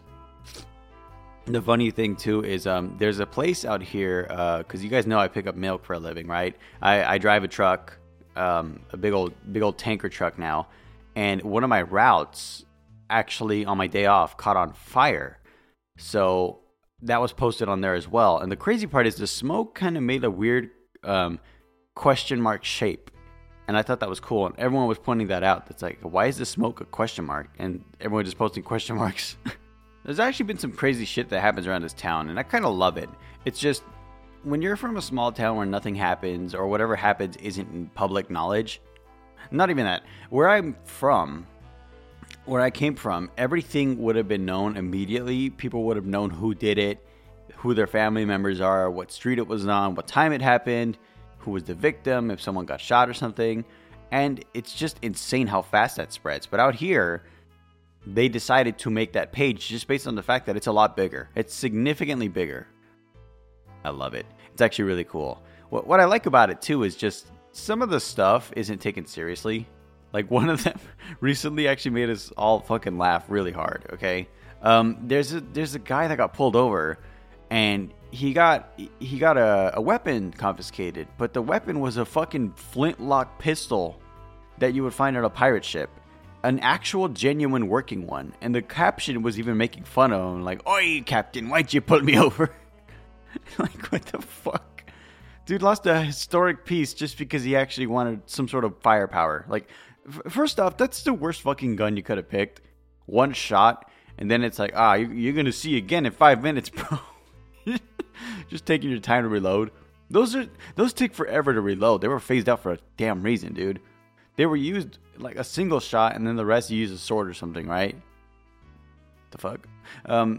The funny thing too is um, there's a place out here, because uh, you guys know I pick up milk for a living, right? I, I drive a truck, um, a big old big old tanker truck now, and one of my routes actually on my day off caught on fire. So that was posted on there as well. And the crazy part is the smoke kind of made a weird um, question mark shape. And I thought that was cool. And everyone was pointing that out. It's like, why is the smoke a question mark? And everyone just posting question marks. There's actually been some crazy shit that happens around this town. And I kind of love it. It's just, when you're from a small town where nothing happens, or whatever happens isn't in public knowledge. Not even that. Where I'm from, where I came from, everything would have been known immediately. People would have known who did it, who their family members are, what street it was on, what time it happened, who was the victim, if someone got shot or something. And it's just insane how fast that spreads. But out here, they decided to make that page just based on the fact that it's a lot bigger. It's significantly bigger. I love it. It's actually really cool. What, what I like about it too is just some of the stuff isn't taken seriously. Like one of them recently actually made us all fucking laugh really hard, okay? Um, there's a there's a guy that got pulled over, and he got he got a, a weapon confiscated, but the weapon was a fucking flintlock pistol that you would find on a pirate ship. An actual genuine working one. And the caption was even making fun of him, like, "Oi, Captain, why'd you pull me over?" Like, what the fuck? Dude lost a historic piece just because he actually wanted some sort of firepower. Like, first off, that's the worst fucking gun you could have picked. One shot, and then it's like, ah, you're going to see again in five minutes, bro. Just taking your time to reload. Those are those take forever to reload. They were phased out for a damn reason, dude. They were used like a single shot, and then the rest you use a sword or something, right? The fuck? Um,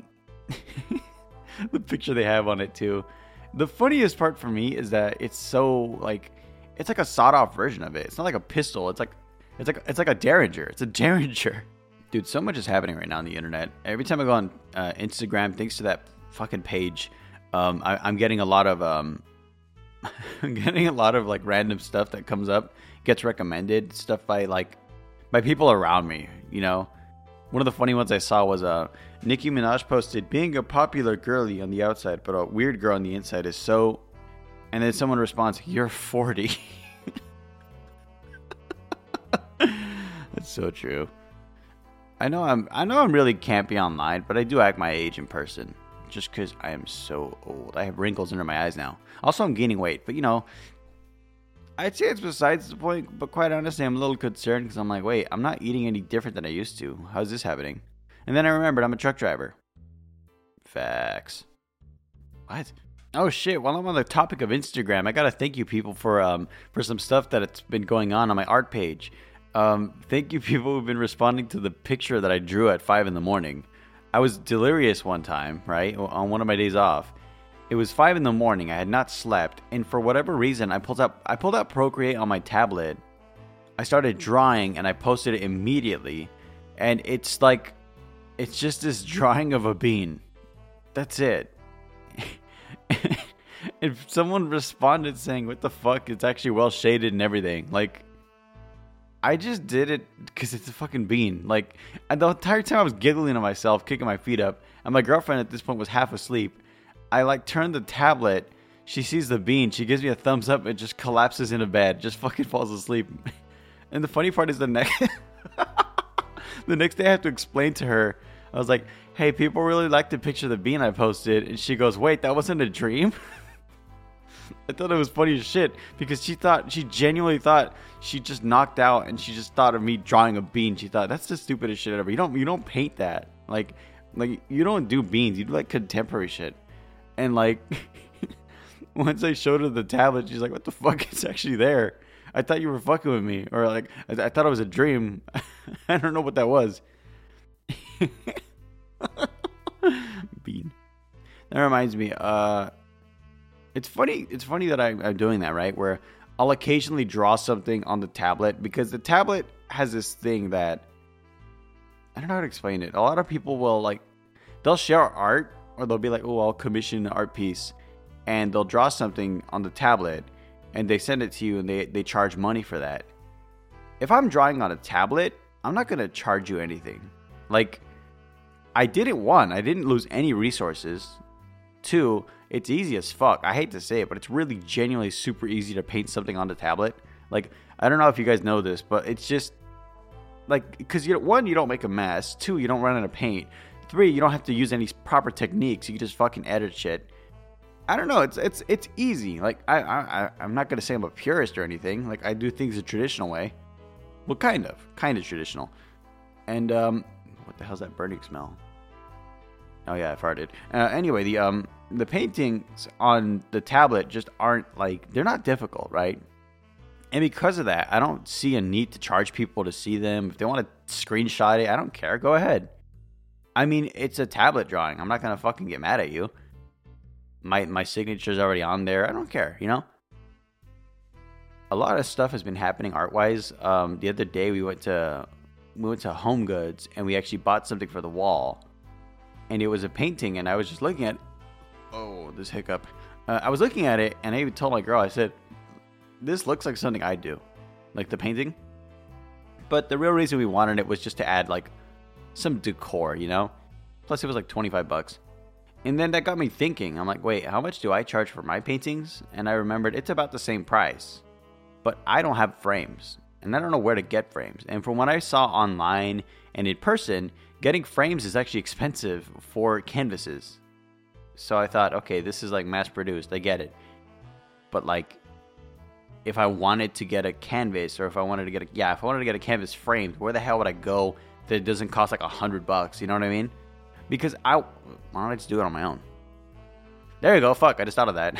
the picture they have on it, too. The funniest part for me is that it's so, like, it's like a sawed-off version of it. It's not like a pistol. It's like It's like it's like a Derringer. It's a Derringer. Dude, so much is happening right now on the internet. Every time I go on uh, Instagram, thanks to that fucking page, um, I, I'm getting a lot of um, I'm getting a lot of like random stuff that comes up, gets recommended, stuff by like by people around me. You know, one of the funny ones I saw was uh, Nicki Minaj posted, "Being a popular girly on the outside, but a weird girl on the inside is so," and then someone responds, "You're forty." That's so true. I know I'm I know I'm really campy online, but I do act my age in person. Just because I am so old. I have wrinkles under my eyes now. Also, I'm gaining weight. But, you know, I'd say it's besides the point. But quite honestly, I'm a little concerned because I'm like, wait, I'm not eating any different than I used to. How's this happening? And then I remembered I'm a truck driver. Facts. What? Oh, shit. While I'm on the topic of Instagram, I got to thank you people for um for some stuff that's been going on on my art page. Um, thank you people who've been responding to the picture that I drew at five in the morning. I was delirious one time, right, on one of my days off. It was five in the morning. I had not slept, and for whatever reason, I pulled up I pulled out Procreate on my tablet. I started drawing, and I posted it immediately. And it's like, it's just this drawing of a bean. That's it. If someone responded saying, "What the fuck? It's actually well shaded and everything," like, I just did it because it's a fucking bean. Like, and the entire time I was giggling to myself, kicking my feet up, and my girlfriend at this point was half asleep. I like turned the tablet. She sees the bean. She gives me a thumbs up. It just collapses into bed. Just fucking falls asleep. And the funny part is the next, the next day I have to explain to her I was like, hey, people really like the picture of the bean I posted. And she goes, wait, that wasn't a dream? I thought it was funny as shit because she thought, she genuinely thought she just knocked out and she just thought of me drawing a bean. She thought, that's the stupidest shit ever. You don't, you don't paint that. Like, like you don't do beans. You do like contemporary shit. And like, once I showed her the tablet, she's like, what the fuck? It's actually there. I thought you were fucking with me. Or like, I, I thought it was a dream. I don't know what that was. Bean. That reminds me, uh, it's funny, it's funny that I, I'm doing that, right? Where I'll occasionally draw something on the tablet because the tablet has this thing that, I don't know how to explain it. A lot of people will like, they'll share art or they'll be like, oh, I'll commission an art piece. And they'll draw something on the tablet and they send it to you and they, they charge money for that. If I'm drawing on a tablet, I'm not going to charge you anything. Like, I did it one, I didn't lose any resources. Two, it's easy as fuck. I hate to say it, but it's really genuinely super easy to paint something on the tablet. Like, I don't know if you guys know this, but it's just like, because you one, you don't make a mess. Two, you don't run out of paint. Three, you don't have to use any proper techniques. You can just fucking edit shit. I don't know. It's it's it's easy. Like I I I'm not gonna say I'm a purist or anything. Like I do things the traditional way. Well, kind of, kind of traditional. And um, what the hell's that burning smell? Oh yeah, I farted. Uh, anyway, the um the paintings on the tablet just aren't like, they're not difficult, right? And because of that, I don't see a need to charge people to see them. If they want to screenshot it, I don't care. Go ahead. I mean, it's a tablet drawing. I'm not gonna fucking get mad at you. My my signature's already on there. I don't care, you know? A lot of stuff has been happening art-wise. Um, the other day we went to we went to Home Goods and we actually bought something for the wall. And it was a painting and I was just looking at, oh, this hiccup. Uh, I was looking at it and I even told my girl, I said, this looks like something I do. Like the painting. But the real reason we wanted it was just to add like some decor, you know? Plus it was like twenty-five bucks. And then that got me thinking. I'm like, wait, how much do I charge for my paintings? And I remembered it's about the same price. But I don't have frames. And I don't know where to get frames. And from what I saw online and in person, getting frames is actually expensive for canvases. So I thought, okay, this is like mass produced. I get it. But like, if I wanted to get a canvas or if I wanted to get a, yeah, if I wanted to get a canvas framed, where the hell would I go that it doesn't cost like a hundred bucks? You know what I mean? Because I, why don't I just do it on my own? There you go. Fuck, I just thought of that.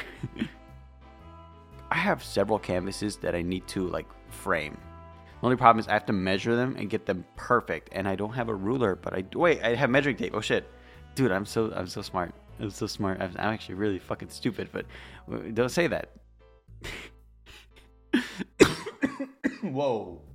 I have several canvases that I need to like frame. The only problem is I have to measure them and get them perfect. And I don't have a ruler, but I, wait, I have measuring tape. Oh shit. Dude, I'm so, I'm so smart. I'm so smart. I'm, I'm actually really fucking stupid, but don't say that. Whoa.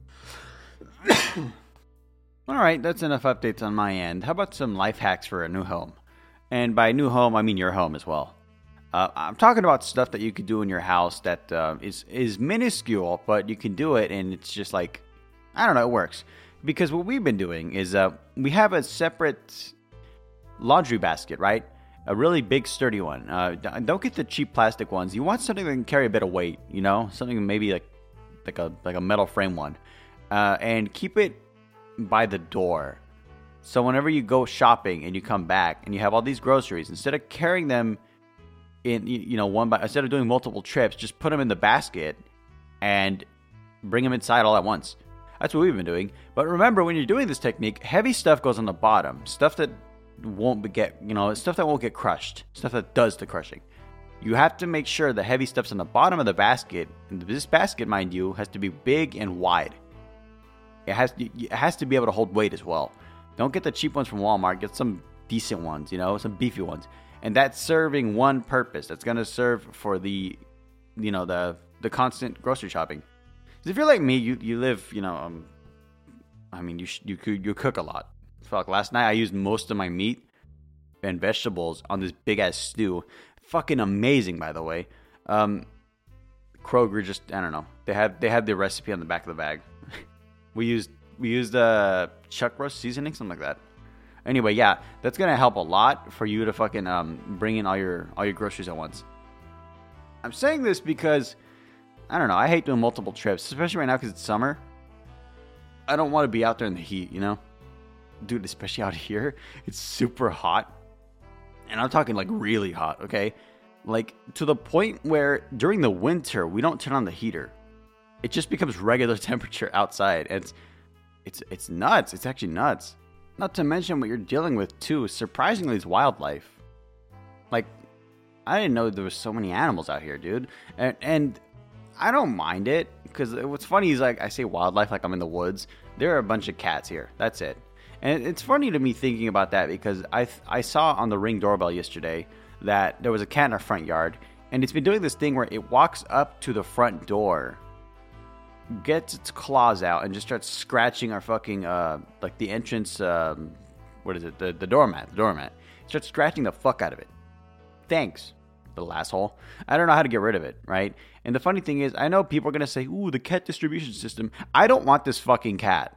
All right, that's enough updates on my end. How about some life hacks for a new home? And by new home, I mean your home as well. Uh, I'm talking about stuff that you could do in your house that uh, is is minuscule, but you can do it, and it's just like, I don't know, it works. Because what we've been doing is uh, we have a separate laundry basket, right? A really big, sturdy one. Uh, don't get the cheap plastic ones. You want something that can carry a bit of weight, you know? Something maybe like like a like a metal frame one. Uh, and keep it by the door. So whenever you go shopping and you come back and you have all these groceries, instead of carrying them in, you know, one by, instead of doing multiple trips, just put them in the basket and bring them inside all at once. That's what we've been doing. But remember, when you're doing this technique, heavy stuff goes on the bottom. Stuff that won't get, you know, stuff that won't get crushed. Stuff that does the crushing. You have to make sure the heavy stuff's on the bottom of the basket. And this basket, mind you, has to be big and wide. It has to, it has to be able to hold weight as well. Don't get the cheap ones from Walmart. Get some decent ones, you know, some beefy ones. And that's serving one purpose. That's going to serve for the, you know, the the constant grocery shopping. Because if you're like me, you, you live, you know, um, I mean, you you you cook a lot. Fuck, last night I used most of my meat and vegetables on this big ass stew. Fucking amazing, by the way. Um, Kroger just, I don't know. They had they had the recipe on the back of the bag. we used we used uh chuck roast seasoning, something like that. Anyway, yeah, that's gonna help a lot for you to fucking um bring in all your all your groceries at once. I'm saying this because I don't know. I hate doing multiple trips, especially right now because it's summer. I don't want to be out there in the heat, you know. dude, especially out here, it's super hot. And I'm talking like really hot, okay? Like to the point where during the winter, we don't turn on the heater. It just becomes regular temperature outside. And it's, it's, it's nuts. It's actually nuts. Not to mention what you're dealing with too, surprisingly, is wildlife. Like, I didn't know there was so many animals out here, dude. And, and I don't mind it, because what's funny is, like, I say wildlife like I'm in the woods. There are a bunch of cats here. That's it. And it's funny to me thinking about that, because I I saw on the Ring doorbell yesterday that there was a cat in our front yard, and it's been doing this thing where it walks up to the front door, gets its claws out, and just starts scratching our fucking, uh, like the entrance, um, what is it, the, the doormat, the doormat. It starts scratching the fuck out of it. Thanks, little asshole. I don't know how to get rid of it, right? And the funny thing is, I know people are going to say, ooh, the cat distribution system. I don't want this fucking cat.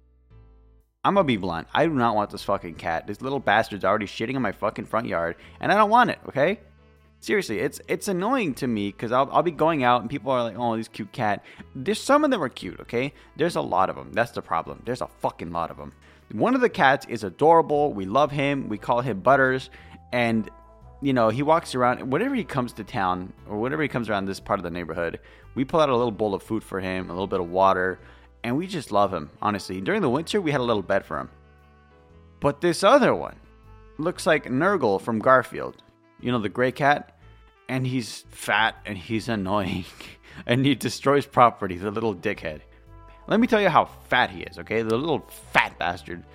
I'm going to be blunt. I do not want this fucking cat. This little bastard's already shitting in my fucking front yard, and I don't want it, okay? Seriously, it's it's annoying to me, because I'll, I'll be going out, and people are like, oh, this cute cat. There's some of them are cute, okay? There's a lot of them. That's the problem. There's a fucking lot of them. One of the cats is adorable. We love him. We call him Butters, and you know, he walks around, whenever he comes to town, or whenever he comes around this part of the neighborhood, we pull out a little bowl of food for him, a little bit of water, and we just love him, honestly. During the winter, we had a little bed for him. But this other one looks like Nurgle from Garfield. You know, the gray cat? And he's fat, and he's annoying, and he destroys property, the little dickhead. Let me tell you how fat he is, okay? The little fat bastard.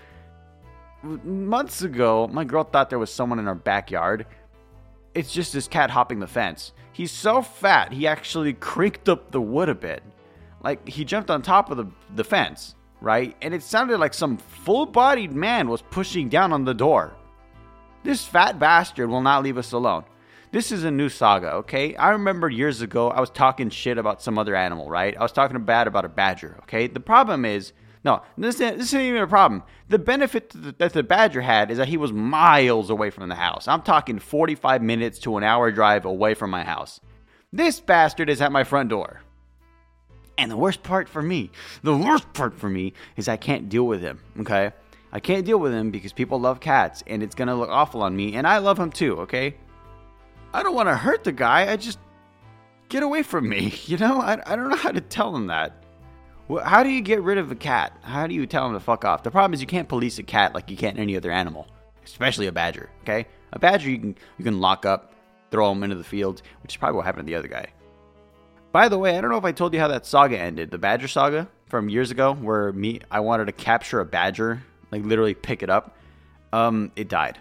Months ago, my girl thought there was someone in our backyard. It's just this cat hopping the fence. He's so fat, he actually creaked up the wood a bit. Like, he jumped on top of the, the fence, right? And it sounded like some full-bodied man was pushing down on the door. This fat bastard will not leave us alone. This is a new saga, okay? I remember years ago, I was talking shit about some other animal, right? I was talking bad about a badger, okay? The problem is, no, this isn't, this isn't even a problem. The benefit that the badger had is that he was miles away from the house. I'm talking forty-five minutes to an hour drive away from my house. This bastard is at my front door. And the worst part for me, the worst part for me is I can't deal with him, okay? I can't deal with him because people love cats, and it's going to look awful on me, and I love him too, okay? I don't want to hurt the guy, I just, get away from me, you know? I, I don't know how to tell him that. Well, how do you get rid of a cat? How do you tell him to fuck off? The problem is you can't police a cat like you can any other animal, especially a badger, okay? A badger you can you can lock up, throw him into the field, which is probably what happened to the other guy. By the way, I don't know if I told you how that saga ended. The badger saga from years ago, where me I wanted to capture a badger, like literally pick it up. Um, it died.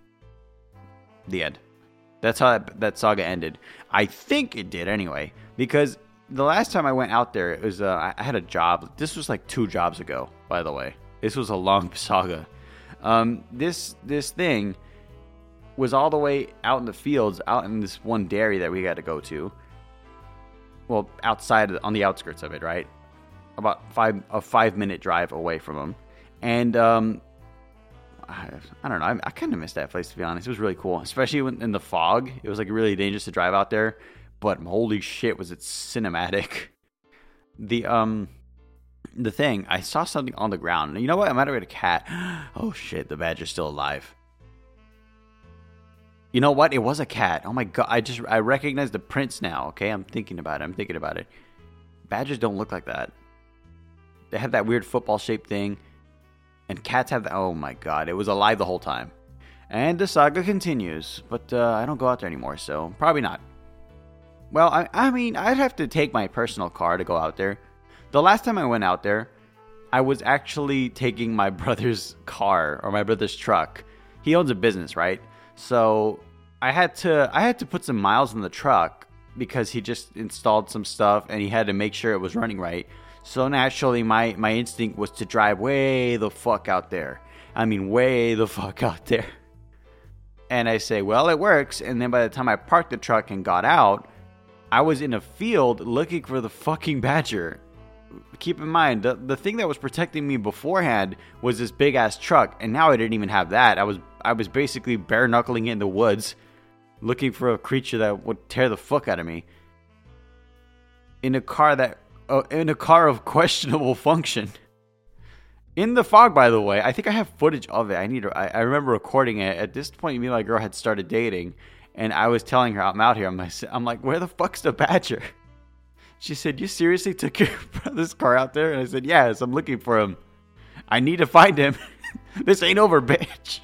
The end. That's how that, that saga ended. I think it did anyway, because the last time I went out there, it was uh, I had a job. This was like two jobs ago, by the way. This was a long saga. Um, this this thing was all the way out in the fields, out in this one dairy that we had to go to. Well, outside, on the outskirts of it, right? About five a five minute drive away from them. And um, I, I don't know. I, I kind of missed that place, to be honest. It was really cool, especially when, in the fog. It was like really dangerous to drive out there. But holy shit, was it cinematic. The um, the thing, I saw something on the ground. You know what? I might have got a cat. Oh shit, the badger's still alive. You know what? It was a cat. Oh my god, I just, I recognize the prints now, okay? I'm thinking about it. I'm thinking about it. Badgers don't look like that. They have that weird football-shaped thing. And cats have the, oh my god, it was alive the whole time. And the saga continues. But uh, I don't go out there anymore, so probably not. Well, I, I mean, I'd have to take my personal car to go out there. The last time I went out there, I was actually taking my brother's car, or my brother's truck. He owns a business, right? So I had to I had to put some miles in the truck because he just installed some stuff and he had to make sure it was running right. So naturally my, my instinct was to drive way the fuck out there. I mean way the fuck out there. And I say, well, it works. And then by the time I parked the truck and got out, I was in a field looking for the fucking badger. Keep in mind, the, the thing that was protecting me beforehand was this big ass truck, and now I didn't even have that. I was I was basically bare knuckling in the woods, looking for a creature that would tear the fuck out of me. In a car that, uh, in a car of questionable function. In the fog, by the way. I think I have footage of it. I need to, I, I remember recording it. At this point, me and my girl had started dating, and I was telling her, I'm out here. I'm like, I'm like, where the fuck's the badger? She said, you seriously took your brother's car out there? And I said, yes, I'm looking for him. I need to find him. This ain't over, bitch.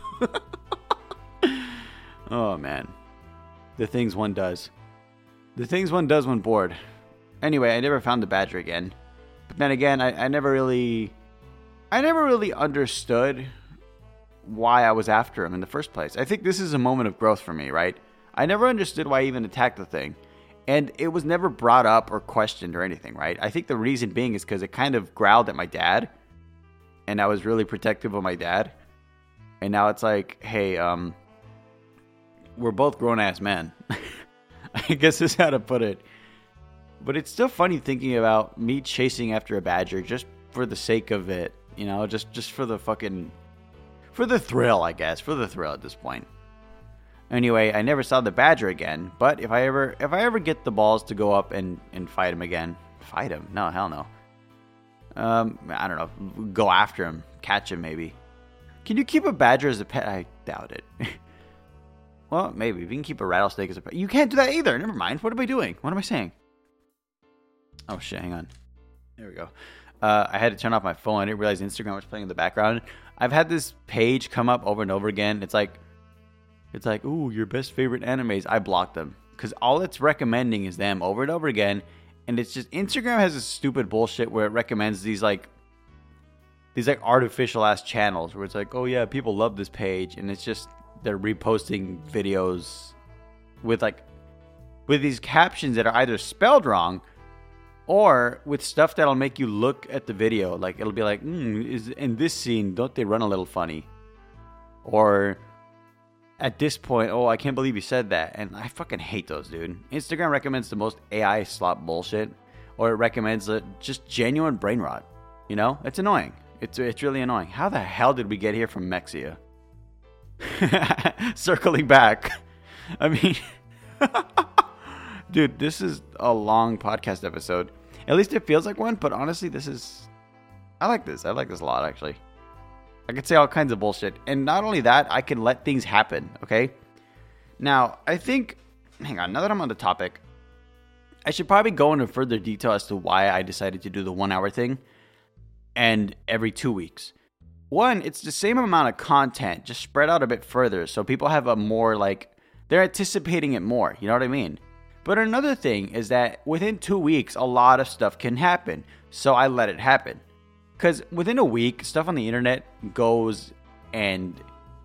Oh, man. The things one does. The things one does when bored. Anyway, I never found the badger again. But then again, I, I never really... I never really understood why I was after him in the first place. I think this is a moment of growth for me, right? I never understood why I even attacked the thing. And it was never brought up or questioned or anything, right? I think the reason being is because it kind of growled at my dad. And I was really protective of my dad. And now it's like, hey, um, we're both grown-ass men. I guess is how to put it. But it's still funny thinking about me chasing after a badger just for the sake of it. You know, just, just for the fucking... For the thrill, I guess. For the thrill at this point. Anyway, I never saw the badger again. But if I ever if I ever get the balls to go up and, and fight him again... Fight him? No, hell no. Um, I don't know. Go after him. Catch him, maybe. Can you keep a badger as a pet? I doubt it. Well, maybe. If you can keep a rattlesnake as a pet. You can't do that either. Never mind. What am I doing? What am I saying? Oh, shit. Hang on. There we go. Uh, I had to turn off my phone. I didn't realize Instagram was playing in the background. I've had this page come up over and over again. It's like, it's like, ooh, your best favorite animes. I blocked them. Because all it's recommending is them over and over again. And it's just, Instagram has this stupid bullshit where it recommends these like, these like artificial ass channels where it's like, oh yeah, people love this page. And it's just, they're reposting videos with like, with these captions that are either spelled wrong or with stuff that'll make you look at the video. Like, it'll be like, mm, is in this scene, don't they run a little funny? Or at this point, oh, I can't believe you said that. And I fucking hate those, dude. Instagram recommends the most A I slop bullshit. Or it recommends uh, just genuine brain rot. You know? It's annoying. It's, it's really annoying. How the hell did we get here from Mexia? Circling back. I mean... Dude, this is a long podcast episode. At least it feels like one, but honestly, this is... I like this. I like this a lot, actually. I could say all kinds of bullshit. And not only that, I can let things happen, okay? Now, I think... Hang on, now that I'm on the topic, I should probably go into further detail as to why I decided to do the one-hour thing. And every two weeks. One, it's the same amount of content, just spread out a bit further. So people have a more, like... They're anticipating it more, you know what I mean? But another thing is that within two weeks, a lot of stuff can happen. So I let it happen. Because within a week, stuff on the internet goes and,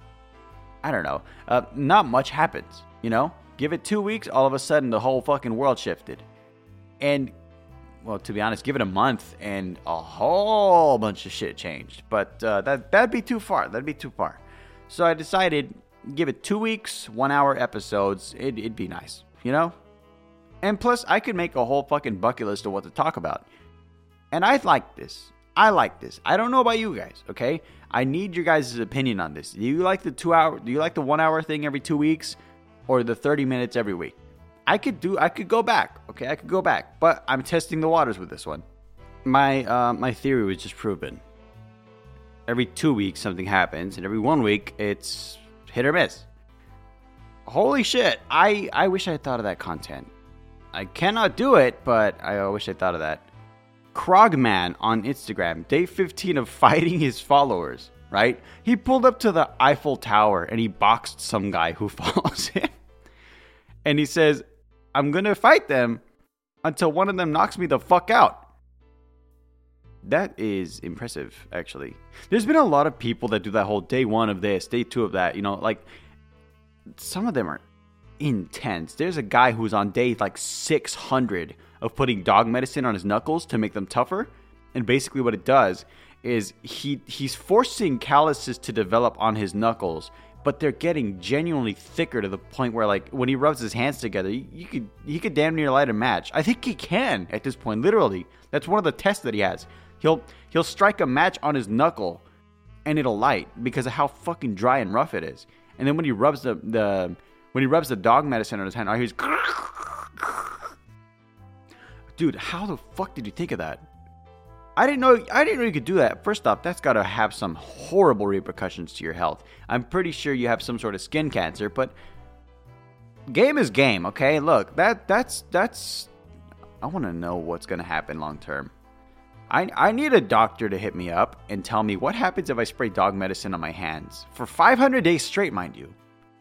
I don't know, uh, not much happens, you know? Give it two weeks, all of a sudden the whole fucking world shifted. And, well, to be honest, give it a month and a whole bunch of shit changed. But uh, that, that'd be too far. That'd be too far. So I decided, give it two weeks, one hour episodes. It, it'd be nice, you know? And plus, I could make a whole fucking bucket list of what to talk about. And I like this. I like this. I don't know about you guys, okay? I need your guys' opinion on this. Do you like the two hour, do you like the one hour thing every two weeks? Or the thirty minutes every week? I could do, I could go back, okay? I could go back. But I'm testing the waters with this one. My, uh, my theory was just proven. Every two weeks, something happens. And every one week, it's hit or miss. Holy shit. I, I wish I had thought of that content. I cannot do it, but I wish I thought of that. Krogman on Instagram, day fifteen of fighting his followers, right? He pulled up to the Eiffel Tower and he boxed some guy who follows him. And he says, I'm going to fight them until one of them knocks me the fuck out. That is impressive, actually. There's been a lot of people that do that whole day one of this, day two of that, you know, like some of them are intense. There's a guy who's on day like six hundred of putting dog medicine on his knuckles to make them tougher. And basically what it does is he he's forcing calluses to develop on his knuckles, but they're getting genuinely thicker to the point where, like, when he rubs his hands together, you, you could he could damn near light a match. I think he can at this point, literally. That's one of the tests that he has. He'll he'll strike a match on his knuckle and it'll light because of how fucking dry and rough it is. And then when he rubs the the When he rubs the dog medicine on his hand, I hear he's... Dude, how the fuck did you think of that? I didn't know I didn't know you could do that. First off, that's got to have some horrible repercussions to your health. I'm pretty sure you have some sort of skin cancer, but game is game, okay? Look, that that's that's I want to know what's going to happen long term. I I need a doctor to hit me up and tell me what happens if I spray dog medicine on my hands for five hundred days straight, mind you.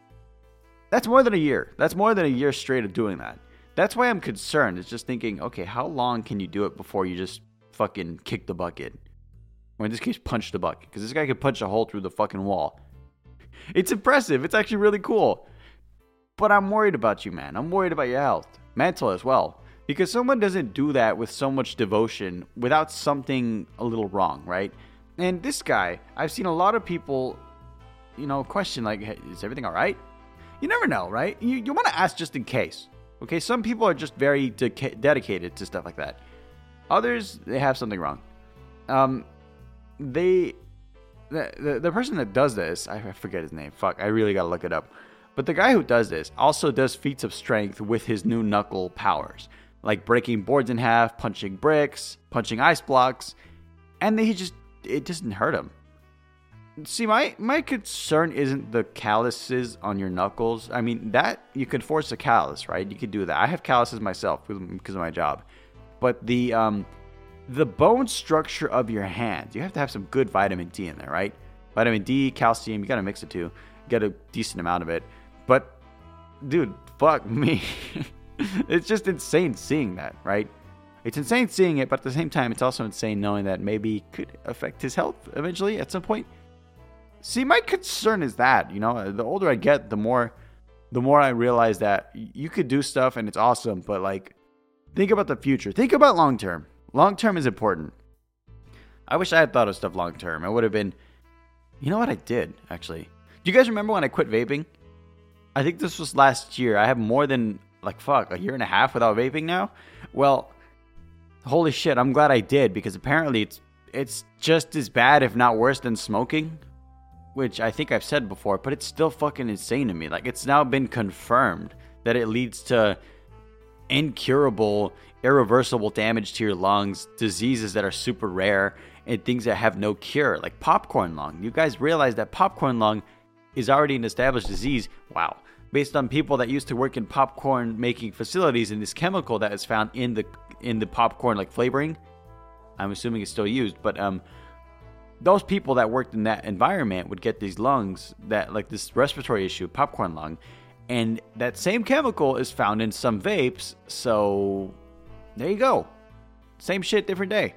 That's more than a year. That's more than a year straight of doing that. That's why I'm concerned. It's just thinking, okay, how long can you do it before you just fucking kick the bucket? Or in this case, punch the bucket. Because this guy could punch a hole through the fucking wall. It's impressive. It's actually really cool. But I'm worried about you, man. I'm worried about your health. Mental as well. Because someone doesn't do that with so much devotion without something a little wrong, right? And this guy, I've seen a lot of people, you know, question like, hey, is everything all right? You never know, right? You, you want to ask just in case. Okay, some people are just very de- dedicated to stuff like that. Others, they have something wrong. Um, they, the, the the person that does this, I forget his name. Fuck, I really gotta look it up. But the guy who does this also does feats of strength with his new knuckle powers, like breaking boards in half, punching bricks, punching ice blocks, and he just it doesn't hurt him. See, my, my concern isn't the calluses on your knuckles. I mean, that, you could force a callus, right? You could do that. I have calluses myself because of my job. But the um, the bone structure of your hands, you have to have some good vitamin D in there, right? Vitamin D, calcium, you got to mix it too. Get a decent amount of it. But, dude, fuck me. It's just insane seeing that, right? It's insane seeing it, but at the same time, it's also insane knowing that maybe it could affect his health eventually at some point. See, my concern is that, you know, the older I get, the more the more I realize that you could do stuff and it's awesome, but like, think about the future. Think about long term. Long term is important. I wish I had thought of stuff long term. I would have been, you know what I did, actually? Do you guys remember when I quit vaping? I think this was last year. I have more than, like, fuck, a year and a half without vaping now? Well, holy shit, I'm glad I did, because apparently it's it's just as bad, if not worse, than smoking. Which I think I've said before, but it's still fucking insane to me. Like, it's now been confirmed that it leads to incurable, irreversible damage to your lungs, diseases that are super rare, and things that have no cure, like popcorn lung. You guys realize that popcorn lung is already an established disease. Wow. Based on people that used to work in popcorn making facilities, and this chemical that is found in the in the popcorn, like flavoring. I'm assuming it's still used, but um. those people that worked in that environment would get these lungs, that like this respiratory issue, popcorn lung, and that same chemical is found in some vapes. So there you go. Same shit, different day.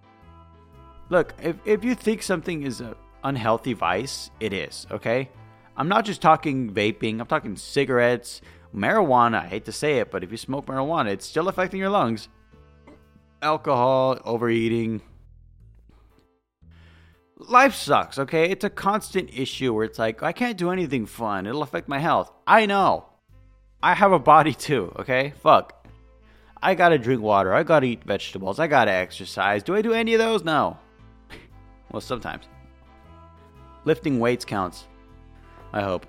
Look, if, if you think something is an unhealthy vice, it is, okay? I'm not just talking vaping. I'm talking cigarettes, marijuana. I hate to say it, but if you smoke marijuana, it's still affecting your lungs. Alcohol, overeating. Life sucks, okay? It's a constant issue where it's like, I can't do anything fun. It'll affect my health. I know. I have a body too, okay? Fuck. I gotta drink water. I gotta eat vegetables. I gotta exercise. Do I do any of those? No. Well, sometimes. Lifting weights counts. I hope.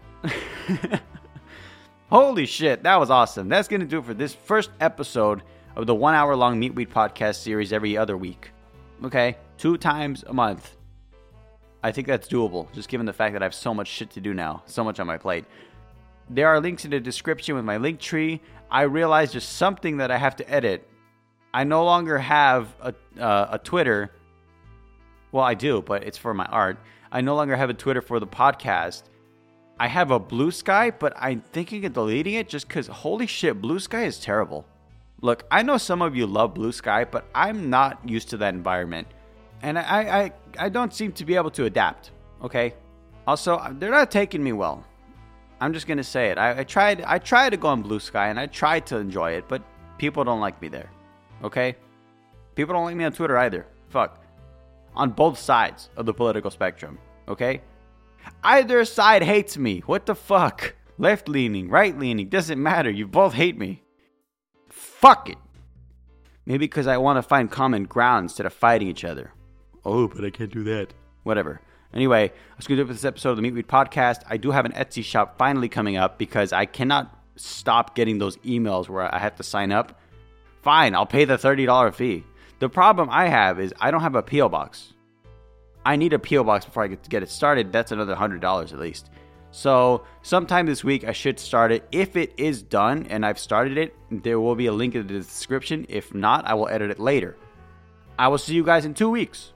Holy shit, that was awesome. That's gonna do it for this first episode of the one hour long Meat Weed podcast series every other week. Okay? Two times a month. I think that's doable, just given the fact that I have so much shit to do now, so much on my plate. There are links in the description with my link tree. I realized there's something that I have to edit. I no longer have a, uh, a Twitter. Well, I do, but it's for my art. I no longer have a Twitter for the podcast. I have a Blue Sky, but I'm thinking of deleting it just because, holy shit, Blue Sky is terrible. Look, I know some of you love Blue Sky, but I'm not used to that environment. And I, I, I don't seem to be able to adapt, okay? Also, they're not taking me well. I'm just going to say it. I, I tried I tried to go on Blue Sky, and I tried to enjoy it, but people don't like me there, okay? People don't like me on Twitter either. Fuck. On both sides of the political spectrum, okay? Either side hates me. What the fuck? Left-leaning, right-leaning, doesn't matter. You both hate me. Fuck it. Maybe because I want to find common ground instead of fighting each other. Oh, but I can't do that. Whatever. Anyway, that's going to do it for this episode of the Meat Weed Podcast. I do have an Etsy shop finally coming up because I cannot stop getting those emails where I have to sign up. Fine, I'll pay the thirty dollars fee. The problem I have is I don't have a P O box. I need a P O box before I get to get it started. That's another one hundred dollars at least. So sometime this week I should start it. If it is done and I've started it, there will be a link in the description. If not, I will edit it later. I will see you guys in two weeks.